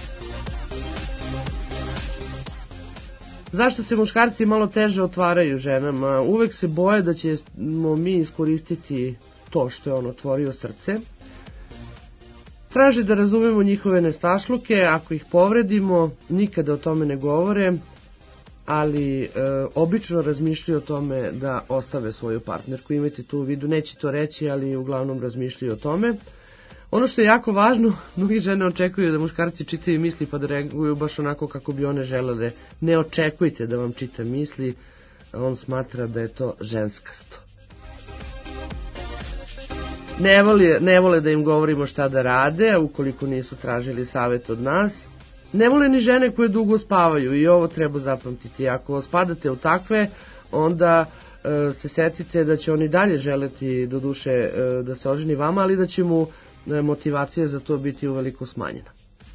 Speaker 4: Zašto se muškarci malo teže otvaraju ženama? Uvek se boje da ćemo mi iskoristiti to što je on otvorio srce. Traže da razumemo njihove nestašluke, ako ih povredimo, nikada o tome ne govore, ali obično razmišljaju o tome da ostave svoju partnerku. Imajte to u vidu, neće to reći, ali uglavnom razmišljaju o tome. Ono što je jako važno, mnogi žene očekuju da muškarci čitaju misli pa da reaguju baš onako kako bi one želele. Ne očekujte da vam čita misli, on smatra da je to ženskasto. Ne vole da im govorimo šta da rade, ukoliko nisu tražili savjet od nas. Ne vole ni žene koje dugo spavaju, i ovo treba zapamtiti. Ako spadate u takve, onda se setite da će oni dalje želeti do duše da se oženi vama, ali da će mu motivacija za to biti uveliko smanjena.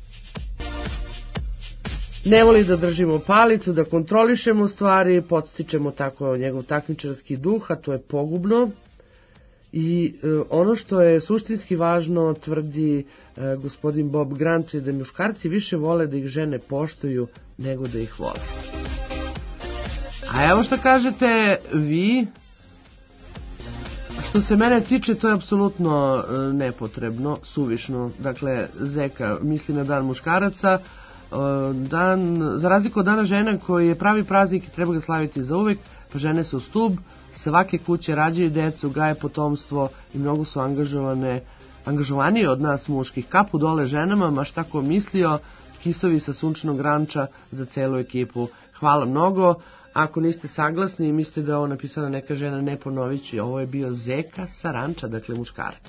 Speaker 4: Ne voli da držimo palicu, da kontrolišemo stvari, podstičemo tako njegov takmičarski duh, a to je pogubno. I ono što je suštinski važno, tvrdi gospodin Bob Grant, je da muškarci više vole da ih žene poštuju nego da ih vole. A evo što kažete vi. Što se mene tiče, to je apsolutno nepotrebno, suvišno. Dakle, zeka misli na dan muškaraca, za razliku od dana žena koji je pravi praznik i treba ga slaviti za uvek, pa žene su stub, svake kuće rađaju decu, gaje potomstvo i mnogo su angažovanije od nas muških. Kapu dole ženama, ma šta ko mislio, kisovi sa sunčanog ranča za celu ekipu. Hvala mnogo. Ako niste saglasni i mislite da je ovo napisala neka žena, ne ponovit ću, ovo je bio Zeka sa ranča, dakle muškarac.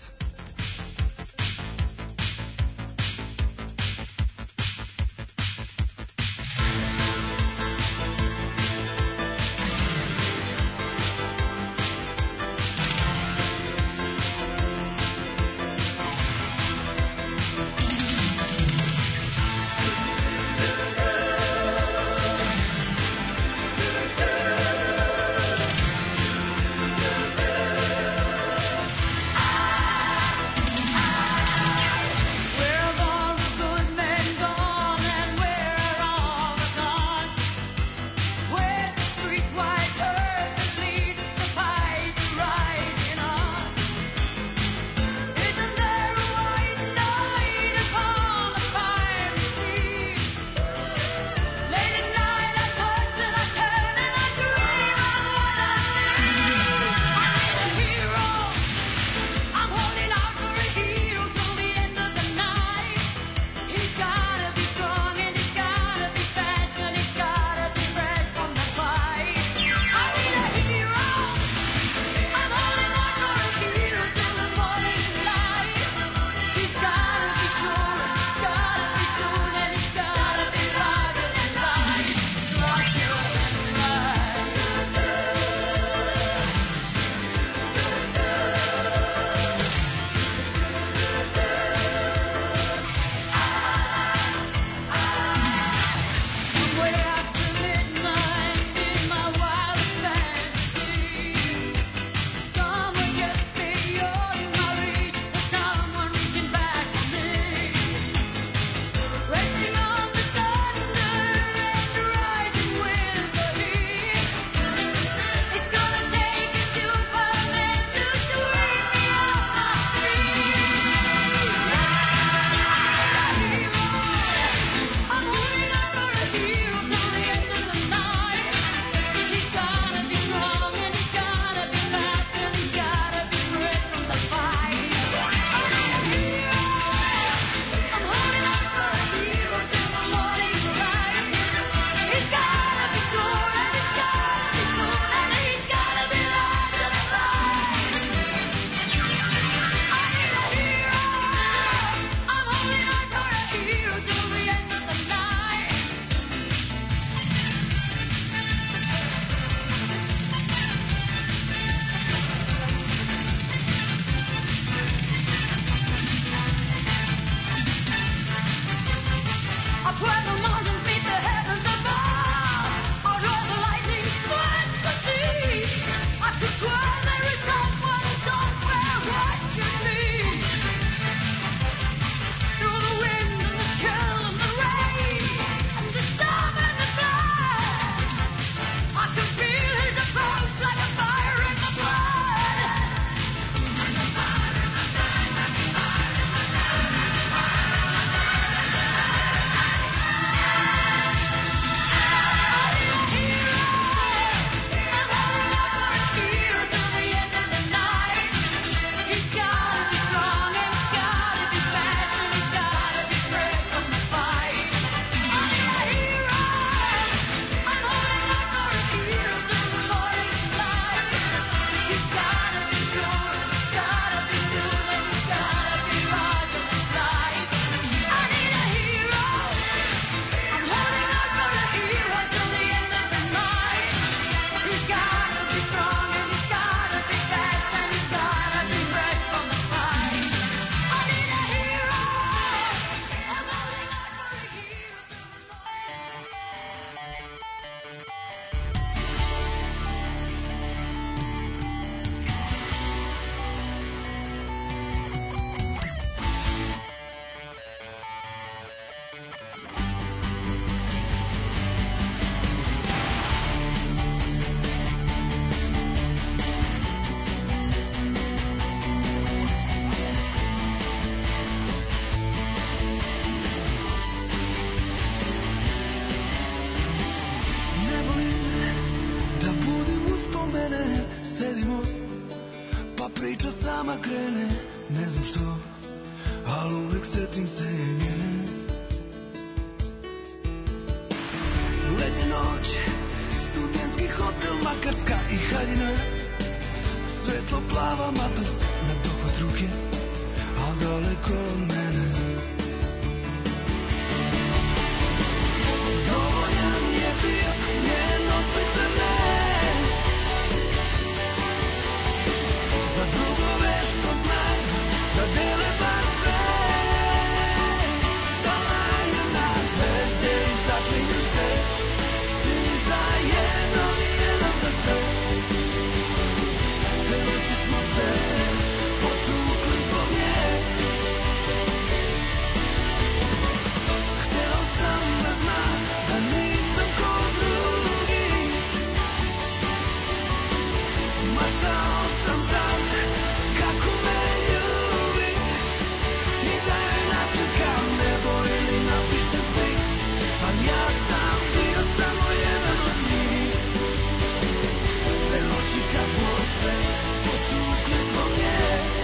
Speaker 5: sama krene, ne znam što, ali uvek setim se nje. Letnja noć, studentski hotel, Makarska i haljina, svetlo plava matorska na dohvat ruke, al daleko od mene. Dovoljan je bio njen osmeh za me, za drugove što znaju da dele bar sve. Da laju na zvezde i zaklinju se, svi zajedno i jedan za sve. Sve noći smo se potukli zbog nje. Hteo sam da znam da nisam ko drugi, maštao sam tad kako me ljubi i da joj nacrkam nebo ili napišem spik, ali ja sam bio samo jedan od njih. Sve noći kad smo se potukli zbog nje.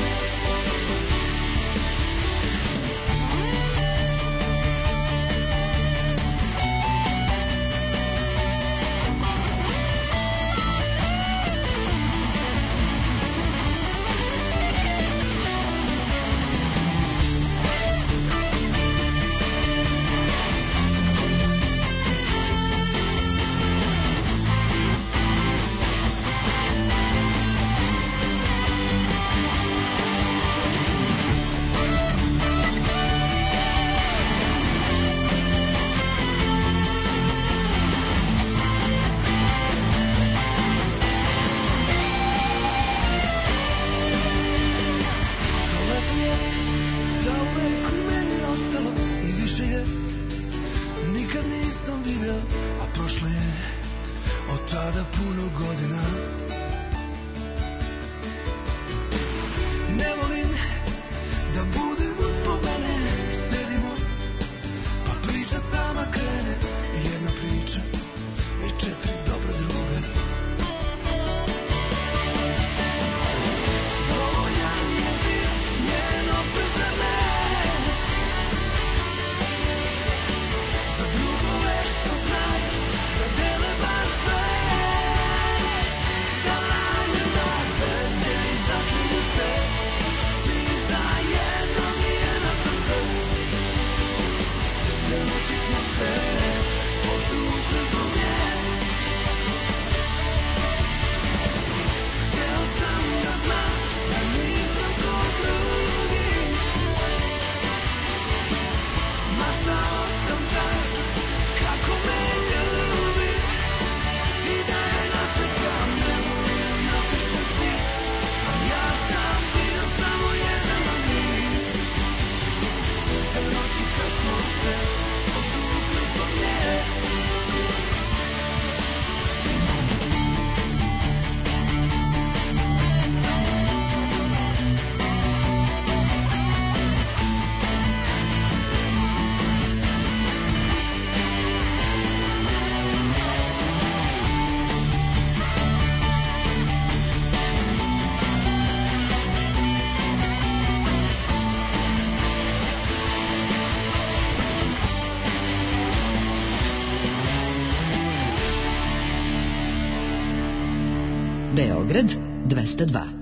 Speaker 6: Beograd 202.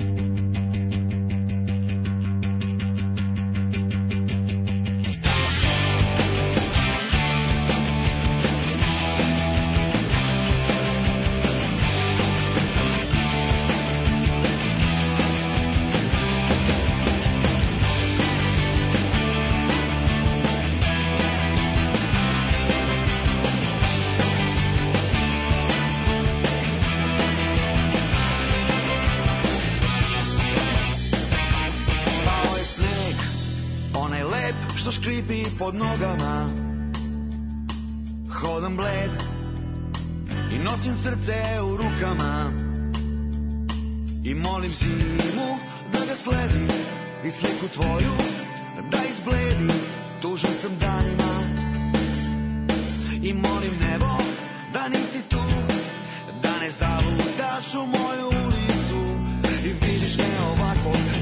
Speaker 5: Pod nogama hodam bled i nosim srce u rukama i molim zimu da ga sledi i sliku tvoju da izbledi. Tužan sam danima i molim nebo da nisi tu, da ne zalutaš u moju ulicu i vidiš me ovako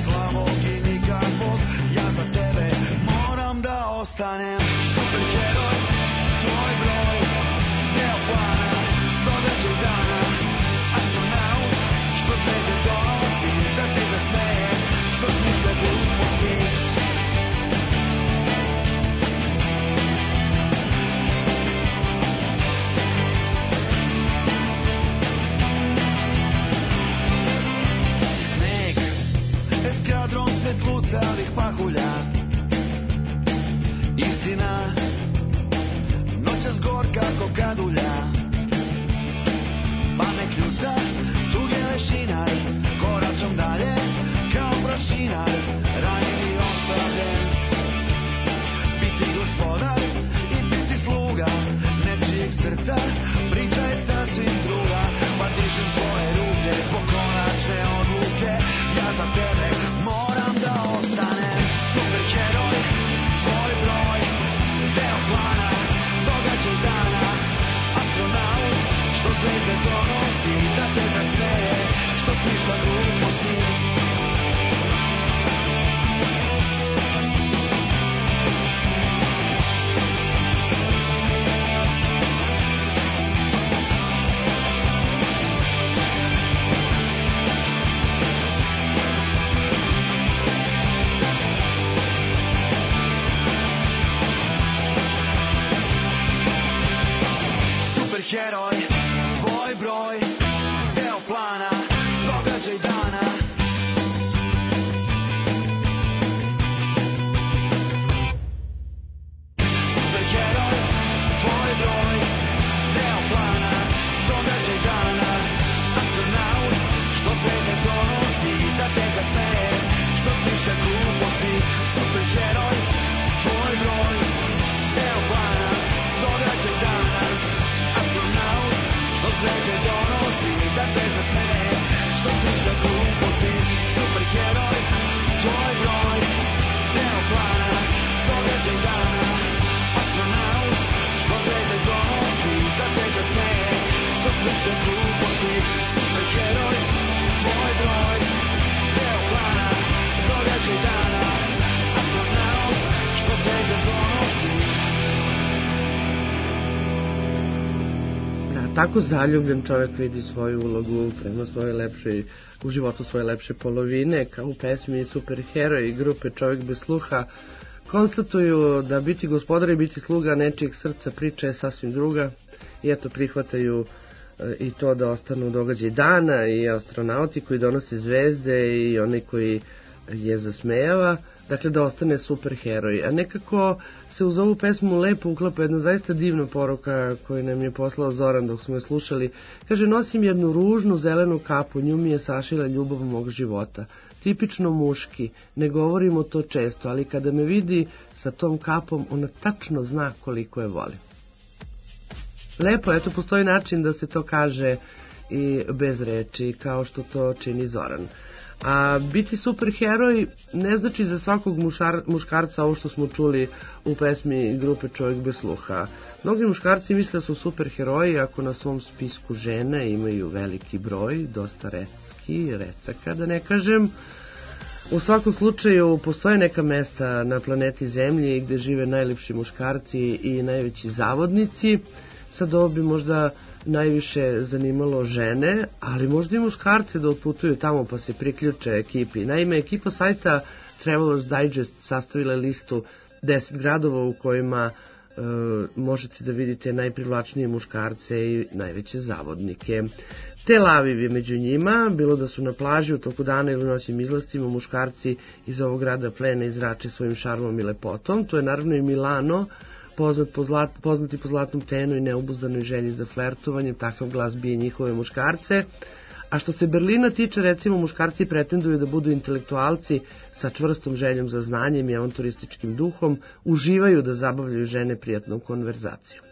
Speaker 4: tako zaljubljen čovjek vidi svoju ulogu prema u životu svoje lepše polovine, kao u pesmi Superheroji grupe Čovjek bez sluha, konstatuju da biti gospodar i biti sluga nečijeg srca priča je sasvim druga i eto prihvataju i to da ostanu događaj dana i astronauti koji donose zvezde i oni koji je zasmejava, dakle da ostane superheroj. A nekako se uz ovu pesmu lepo uklapa jedna zaista divna poruka koju nam je poslao Zoran dok smo je slušali. Kaže, nosim jednu ružnu zelenu kapu, nju mi je sašila ljubav mog života. Tipično muški, ne govorimo to često, ali kada me vidi sa tom kapom, ona tačno zna koliko je voli. Lepo, eto, postoji način da se to kaže i bez reči, kao što to čini Zoran. A biti superheroj ne znači za svakog muškarca ovo što smo čuli u pesmi grupe Čovjek bez sluha. Mnogi muškarci misle da su superheroji ako na svom spisku žene imaju veliki broj, dosta recaka da ne kažem. U svakom slučaju postoje neka mesta na planeti Zemlji gde žive najlepši muškarci i najveći zavodnici. Sad ovo bi možda najviše zanimalo žene, ali možda i muškarce da otputuju tamo pa se priključe ekipi. Naime, ekipa sajta Travelers Digest sastavila listu 10 gradova u kojima možete da vidite najprivlačnije muškarce i najveće zavodnike. Tel Aviv je među njima, bilo da su na plaži u toku dana ili noćnim izlastima, muškarci iz ovog grada plene i zrače svojim šarmom i lepotom. To je naravno i Milano, poznati po zlatnom tenu i neobuzdanoj želji za flertovanjem, takav glas bije njihove muškarce. A što se Berlina tiče, recimo, muškarci pretenduju da budu intelektualci sa čvrstom željom za znanjem i avanturističkim duhom, uživaju da zabavljaju žene prijatnom konverzacijom.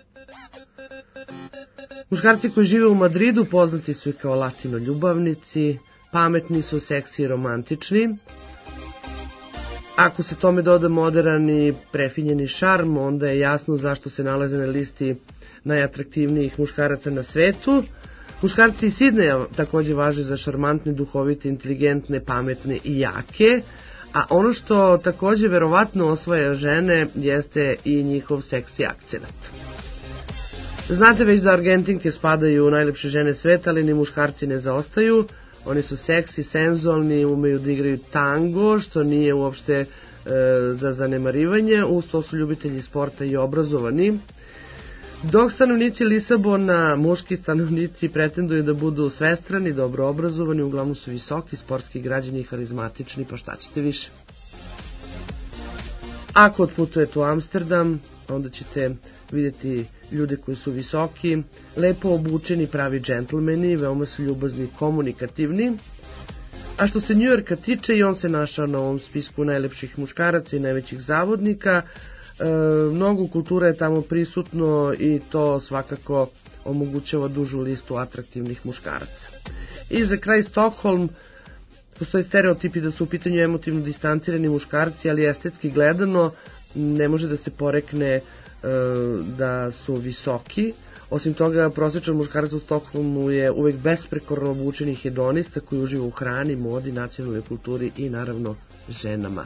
Speaker 4: Muškarci koji žive u Madridu poznati su i kao latino ljubavnici, pametni su, seksi i romantični. Ako se tome doda moderan i prefinjeni šarm, onda je jasno zašto se nalaze na listi najatraktivnijih muškaraca na svetu. Muškarci iz Sidneja također važe za šarmantne, duhovite, inteligentne, pametne i jake, a ono što također verovatno osvaja žene jeste i njihov seksi akcenat. Znate već da Argentinke spadaju u najlepše žene sveta, ali ni muškarci ne zaostaju. Oni su seksi, senzualni, umeju da igraju tango, što nije uopšte za zanemarivanje. Uz to su ljubitelji sporta i obrazovani. Dok stanovnici Lisabona, muški stanovnici, pretenduju da budu svestrani, dobro obrazovani, uglavnom su visoki, sportski, građani i harizmatični, pa šta ćete više. Ako otputujete u Amsterdam, onda ćete vidjeti ljude koji su visoki, lepo obučeni, pravi džentlmeni, veoma su ljubazni i komunikativni. A što se Njujorka tiče, i on se našao na ovom spisku najlepših muškaraca i najvećih zavodnika. Mnogo kultura je tamo prisutno i to svakako omogućava dužu listu atraktivnih muškaraca. I za kraj Stockholm. Postoje stereotipi da su u pitanju emotivno distancirani muškarci, ali estetski gledano ne može da se porekne da su visoki. Osim toga, prosječan muškarac u Stockholmu je uvek besprekorno obučeni hedonista koji uživa u hrani, modi, nacionalnoj kulturi i naravno ženama.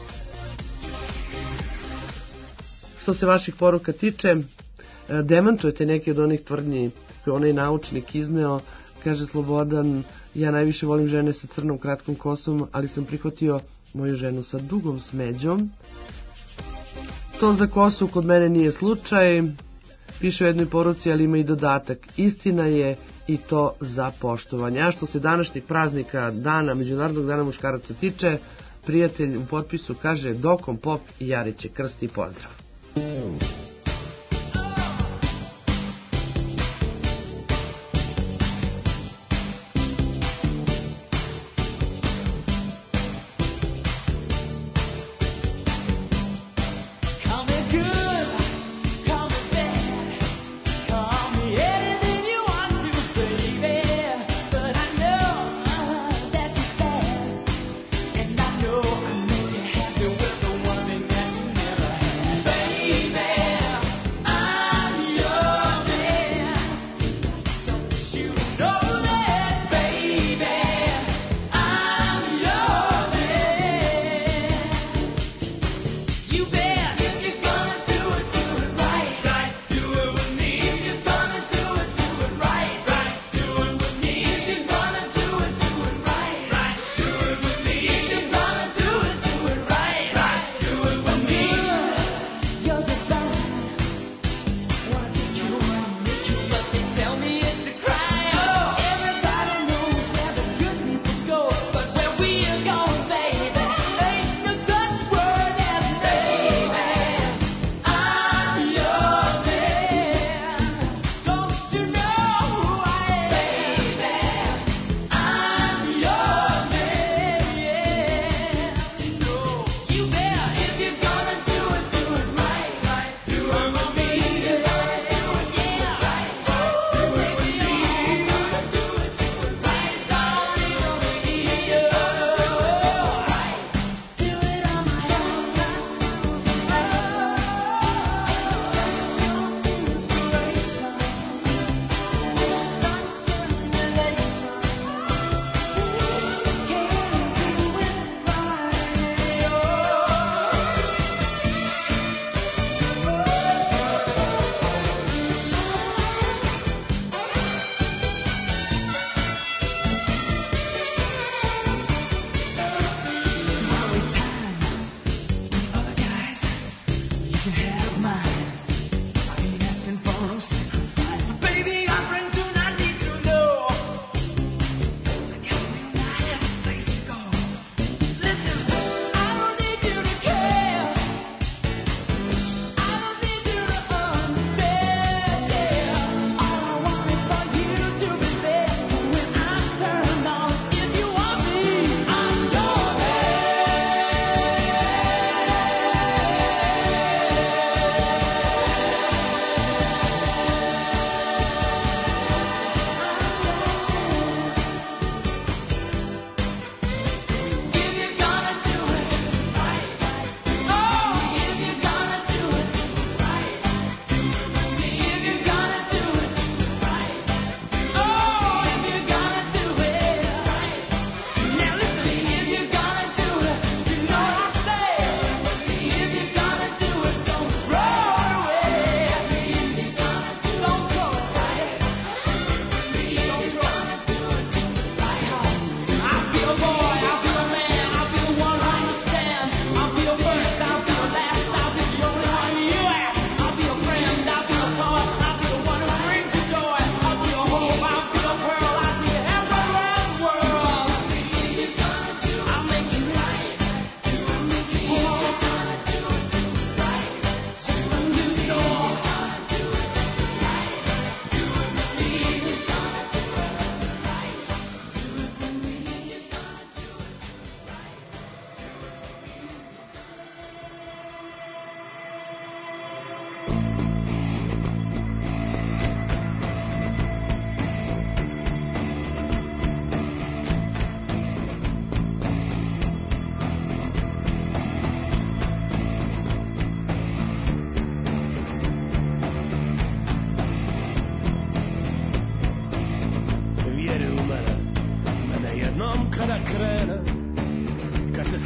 Speaker 4: Što se vaših poruka tiče, demantujete neke od onih tvrdnji koje onaj naučnik izneo. Kaže Slobodan, ja najviše volim žene sa crnom kratkom kosom, ali sam prihvatio moju ženu sa dugom smeđom. To za kosu kod mene nije slučaj, piše u jednoj poruci, ali ima i dodatak. Istina je i to za poštovanje. A što se današnjeg praznika dana, Međunarodnog dana muškaraca tiče, prijatelj u potpisu kaže Dokom Pop i Jariće, krst i pozdrav.
Speaker 13: Baby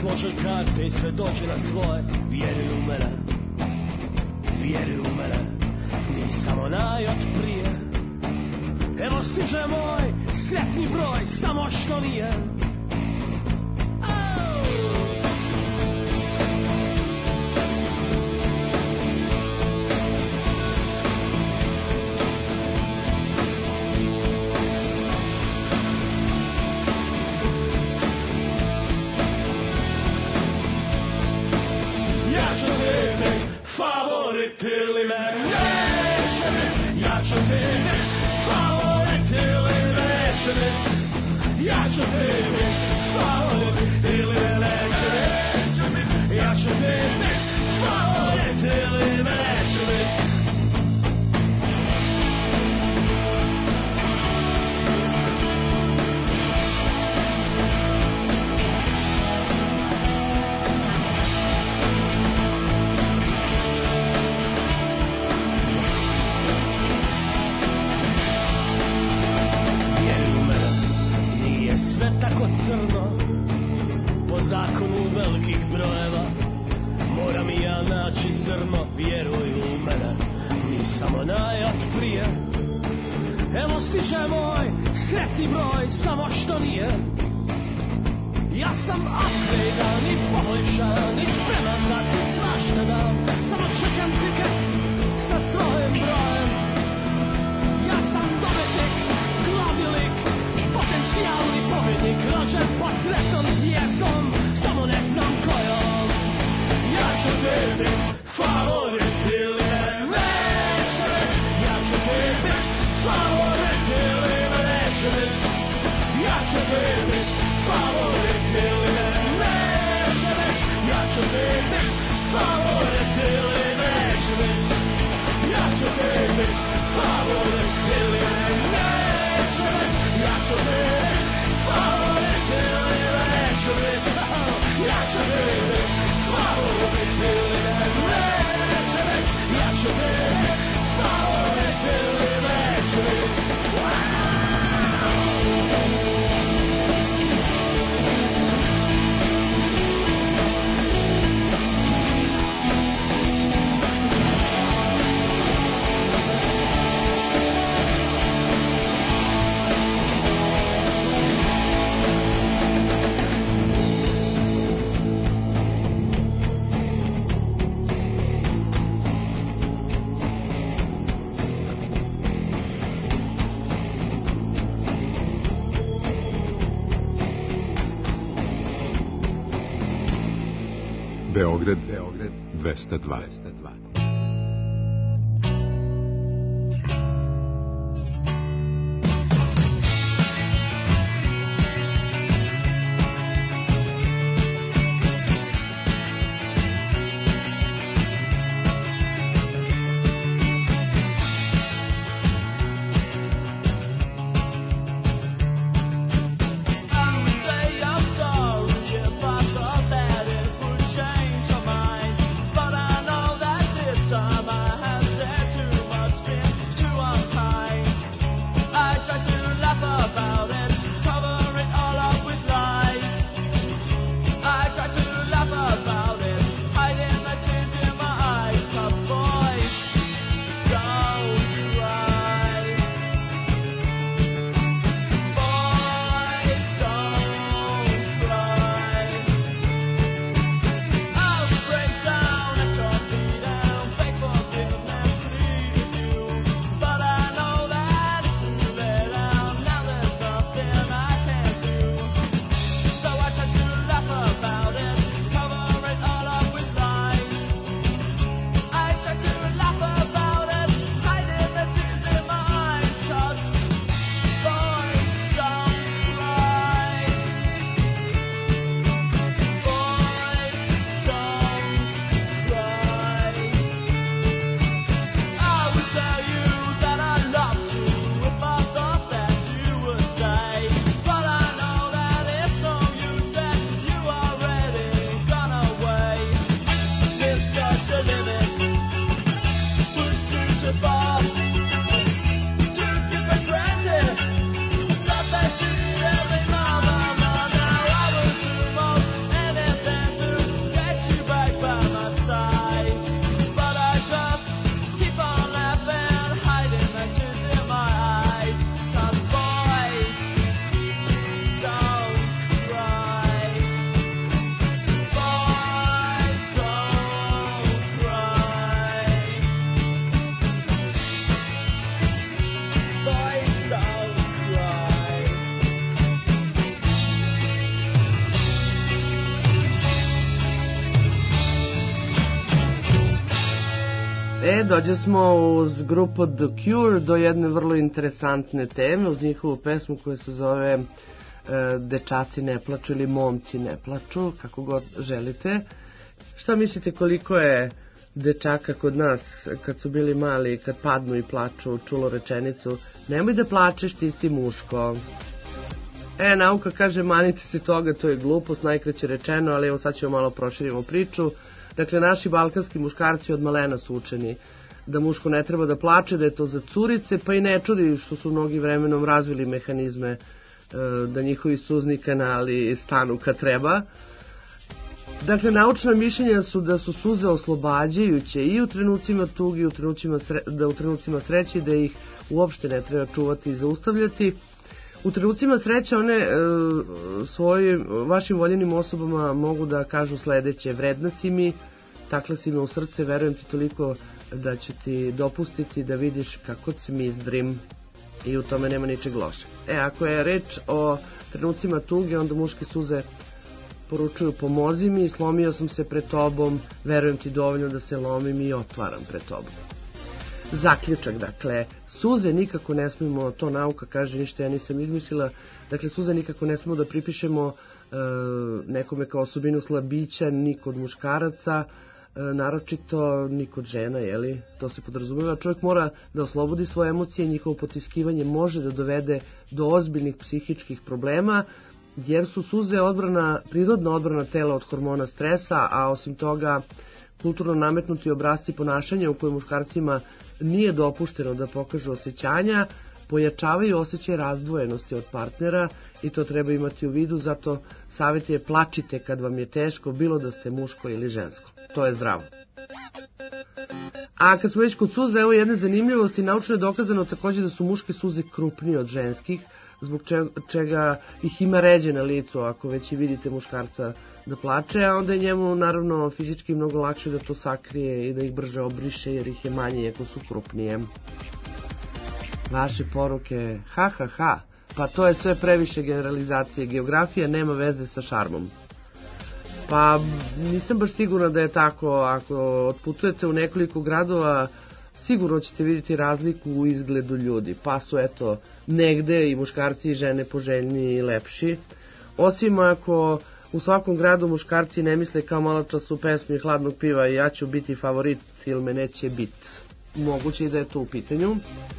Speaker 14: slože karte i sve dođe na svoje. Vjeruj u mene, vjeruj u mene, mi samo najod prije. Evo stiže moj sretni broj, samo što nije.
Speaker 3: Beograd 202.
Speaker 14: But I know that
Speaker 4: Dođe smo uz grupu The Cure do jedne vrlo interesantne teme, uz njihovu pesmu koja se zove Dečaci ne plaču ili Momci ne plaču, kako god želite. Šta mislite koliko je dečaka kod nas kad su bili mali, kad padnu i plaču, čulo rečenicu nemoj da plačeš, ti si muško. Nauka kaže manite se toga, to je glupost, najkraće rečeno, ali evo sad ćemo malo proširimo priču. Dakle, naši balkanski muškarci od malena su učeni da muško ne treba da plače, da je to za curice, pa i ne čudi što su mnogi vremenom razvili mehanizme da njihovi suzni kanali stanu kad treba. Dakle, naučna mišljenja su da su suze oslobađajuće i u trenucima tuge, i u trenucima sreće, da ih uopšte ne treba čuvati i zaustavljati. U trenucima sreće one vašim voljenim osobama mogu da kažu sledeće: vredna si mi, takla si me u srce, verujem ti toliko da ću ti dopustiti da vidiš kako cmizdrim, i u tome nema ničeg loše. Ako je reč o trenucima tuge, onda muške suze poručuju pomozi mi, slomio sam se pred tobom, verujem ti dovoljno da se lomim i otvaram pred tobom. Zaključak, dakle, suze nikako ne smemo, to nauka kaže, ništa ja nisam izmislila, dakle, suze nikako ne smemo da pripišemo nekome kao osobinu slabića, ni kod muškaraca, naročito ni kod žena, jeli, to se podrazumeva. Čovjek mora da oslobodi svoje emocije, njihovo potiskivanje može da dovede do ozbiljnih psihičkih problema, jer su suze prirodna odbrana tela od hormona stresa, a osim toga kulturno nametnuti obrasci ponašanja u kojoj muškarcima nije dopušteno da pokažu osjećanja, pojačavaju osjećaj razdvojenosti od partnera i to treba imati u vidu, zato savjet je plačite kad vam je teško, bilo da ste muško ili žensko. To je zdravo. A kad smo već kod suza, evo jedne zanimljivosti, naučno je dokazano također da su muške suze krupnije od ženskih, zbog čega ih ima ređe na licu ako već i vidite muškarca da plače, a onda je njemu naravno fizički mnogo lakše da to sakrije i da ih brže obriše jer ih je manje iako su krupnije. Vaše poruke, ha, pa to je sve previše generalizacije, geografija nema veze sa šarmom. Pa nisam baš sigurna da je tako, ako otputujete u nekoliko gradova, sigurno ćete vidjeti razliku u izgledu ljudi, pa su eto negde i muškarci i žene poželjniji i lepši, osim ako u svakom gradu muškarci ne misle kao maločas u pesmi Hladnog piva ja ću biti favorit ili me neće bit. Moguće i da je to u pitanju.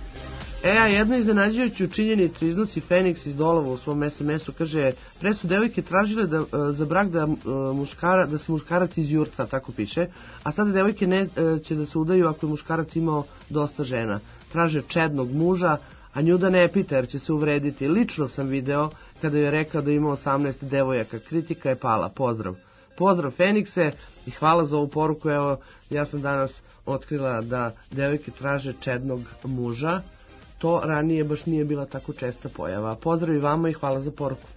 Speaker 4: A jedno iznenađujuću činjenicu iznosi Feniks iz Dolova u svom SMS-u, kaže, pre su devojke tražile za brak da se muškarac izjurca, tako piše, a sada devojke neće da se udaju ako je muškarac imao dosta žena. Traže čednog muža, a nju da ne pita jer će se uvrediti. Lično sam video kada je rekao da ima 18 devojaka, kritika je pala, pozdrav. Pozdrav Fenikse i hvala za ovu poruku, evo ja sam danas otkrila da devojke traže čednog muža. To ranije baš nije bila tako česta pojava. Pozdrav i vama i hvala za poruku.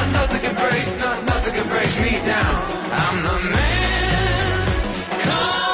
Speaker 13: Nothing can break me down. I'm the man. Come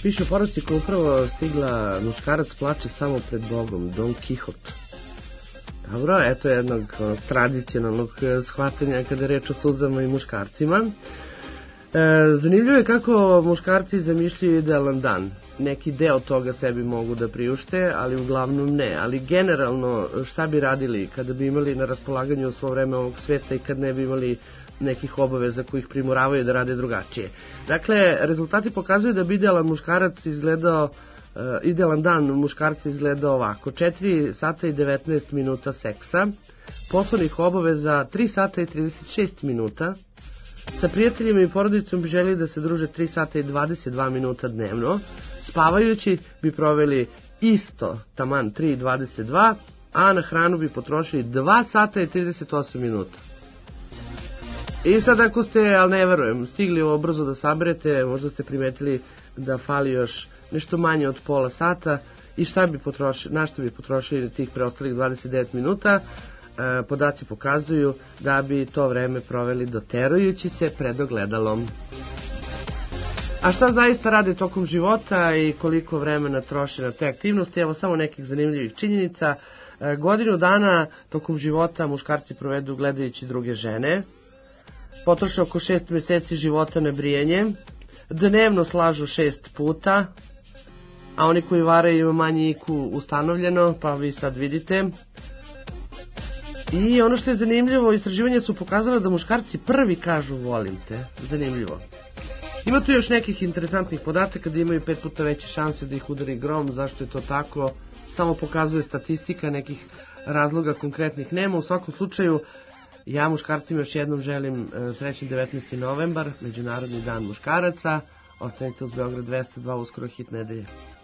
Speaker 4: Piše u poruci koja upravo stigla, muškarac plače samo pred Bogom, Don Quixote. Dobro, eto jednog tradicionalnog shvatanja kada je reč o suzama i muškarcima. Zanimljivo je kako muškarci zamišljaju idealan dan. Neki deo toga sebi mogu da priušte, ali uglavnom ne. Ali generalno šta bi radili kada bi imali na raspolaganju svo vreme ovog sveta i kad ne bi imali nekih obaveza koji ih primoravaju da rade drugačije. Dakle, rezultati pokazuju da bi idealan dan muškarca izgleda ovako: 4 sata i 19 minuta seksa, poslovnih obaveza 3 sata i 36 minuta, sa prijateljima i porodicom bi željeli da se druže 3 sata i 22 minuta dnevno, spavajući bi proveli isto taman 3 i 22, a na hranu bi potrošili 2 sata i 38 minuta. I sad ako ste, ali ne verujem, stigli ovo brzo da saberete, možda ste primetili da fali još nešto manje od pola sata i na što bi potrošili tih preostalih 29 minuta. Podaci pokazuju da bi to vreme proveli doterujući se pred ogledalom. A šta zaista rade tokom života i koliko vremena troše na te aktivnosti? Evo samo nekih zanimljivih činjenica. Godinu dana tokom života muškarci provedu gledajući druge žene, potroše oko 6 meseci života na brijanje, dnevno slažu 6 puta, a oni koji varaju ima manji IQ ustanovljeno, pa vi sad vidite. I ono što je zanimljivo, istraživanja su pokazala da muškarci prvi kažu volim te. Zanimljivo. Ima tu još nekih interesantnih podataka da imaju 5 puta veće šanse da ih udari grom. Zašto je to tako? Samo pokazuje statistika, nekih razloga konkretnih nema. U svakom slučaju, ja muškarcima još jednom želim srećan 19. novembar, Međunarodni dan muškaraca. Ostanite uz Beograd 202, uskoro hit nedelje.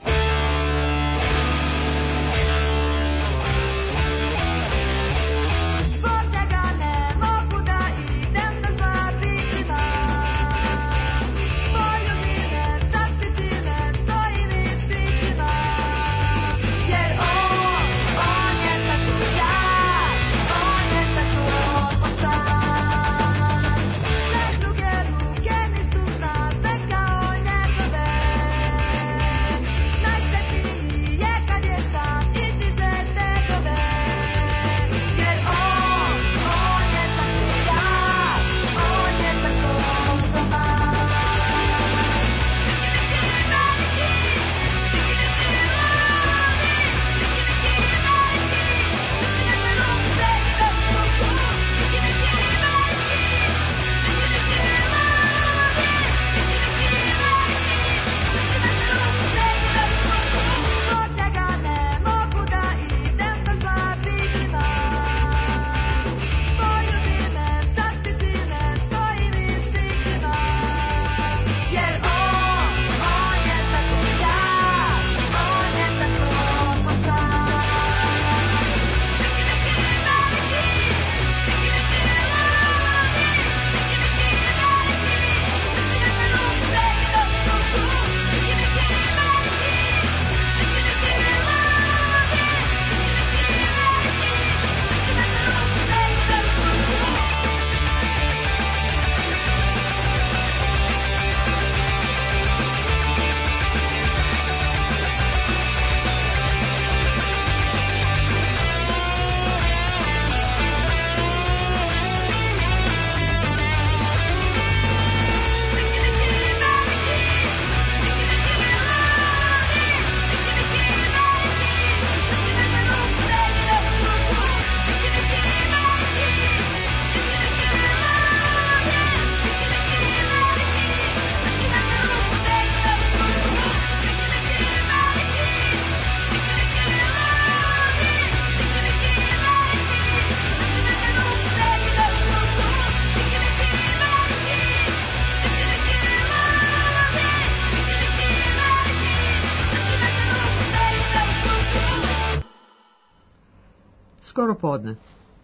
Speaker 12: Skoro podne.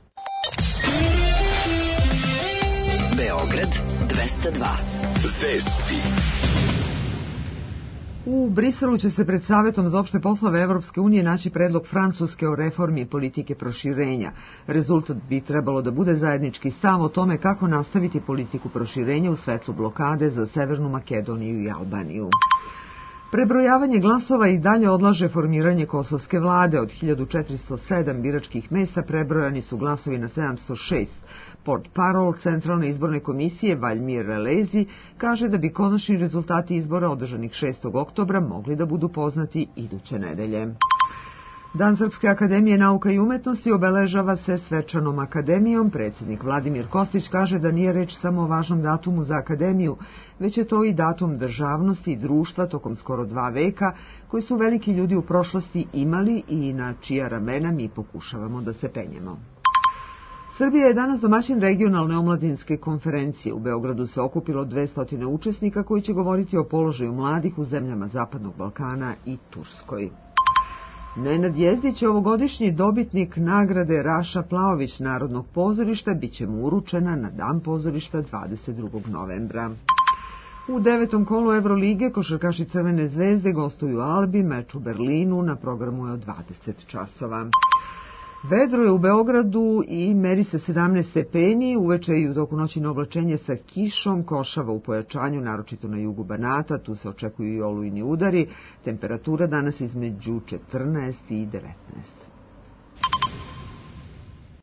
Speaker 6: Beograd 202.
Speaker 3: Vesti.
Speaker 12: U Briselu će se pred Savetom za opšte poslove Evropske unije naći predlog Francuske o reformi politike proširenja. Rezultat bi trebalo da bude zajednički stav o tome kako nastaviti politiku proširenja u svetlu blokade za Severnu Makedoniju i Albaniju. Prebrojavanje glasova i dalje odlaže formiranje kosovske vlade. Od 1407 biračkih mesta prebrojani su glasovi na 706. Portparol Centralne izborne komisije Valjmir Relezi kaže da bi konačni rezultati izbora održanih 6. oktobra mogli da budu poznati iduće nedelje. Dan Srpske akademije nauka i umetnosti obeležava se svečanom akademijom. Predsjednik Vladimir Kostić kaže da nije reč samo o važnom datumu za akademiju, već je to i datum državnosti i društva tokom skoro 2 veka, koji su veliki ljudi u prošlosti imali i na čija ramena mi pokušavamo da se penjemo. Srbija je danas domaćin regionalne omladinske konferencije. U Beogradu se okupilo 200 učesnika koji će govoriti o položaju mladih u zemljama Zapadnog Balkana i Turskoj. Nenad Jezdić, ovogodišnji dobitnik nagrade Raša Plaović Narodnog pozorišta, bit će mu uručena na Dan pozorišta 22. novembra. U 9. kolu Evrolige košarkaši Crvene zvezde gostuju Albi, meč u Berlinu, na programu je od 20 časova. Vedro je u Beogradu i meri se 17 stepeni, uveče i u toku noćino oblačenje sa kišom, košava u pojačanju, naročito na jugu Banata, tu se očekuju i olujni udari, temperatura danas između 14 i 19.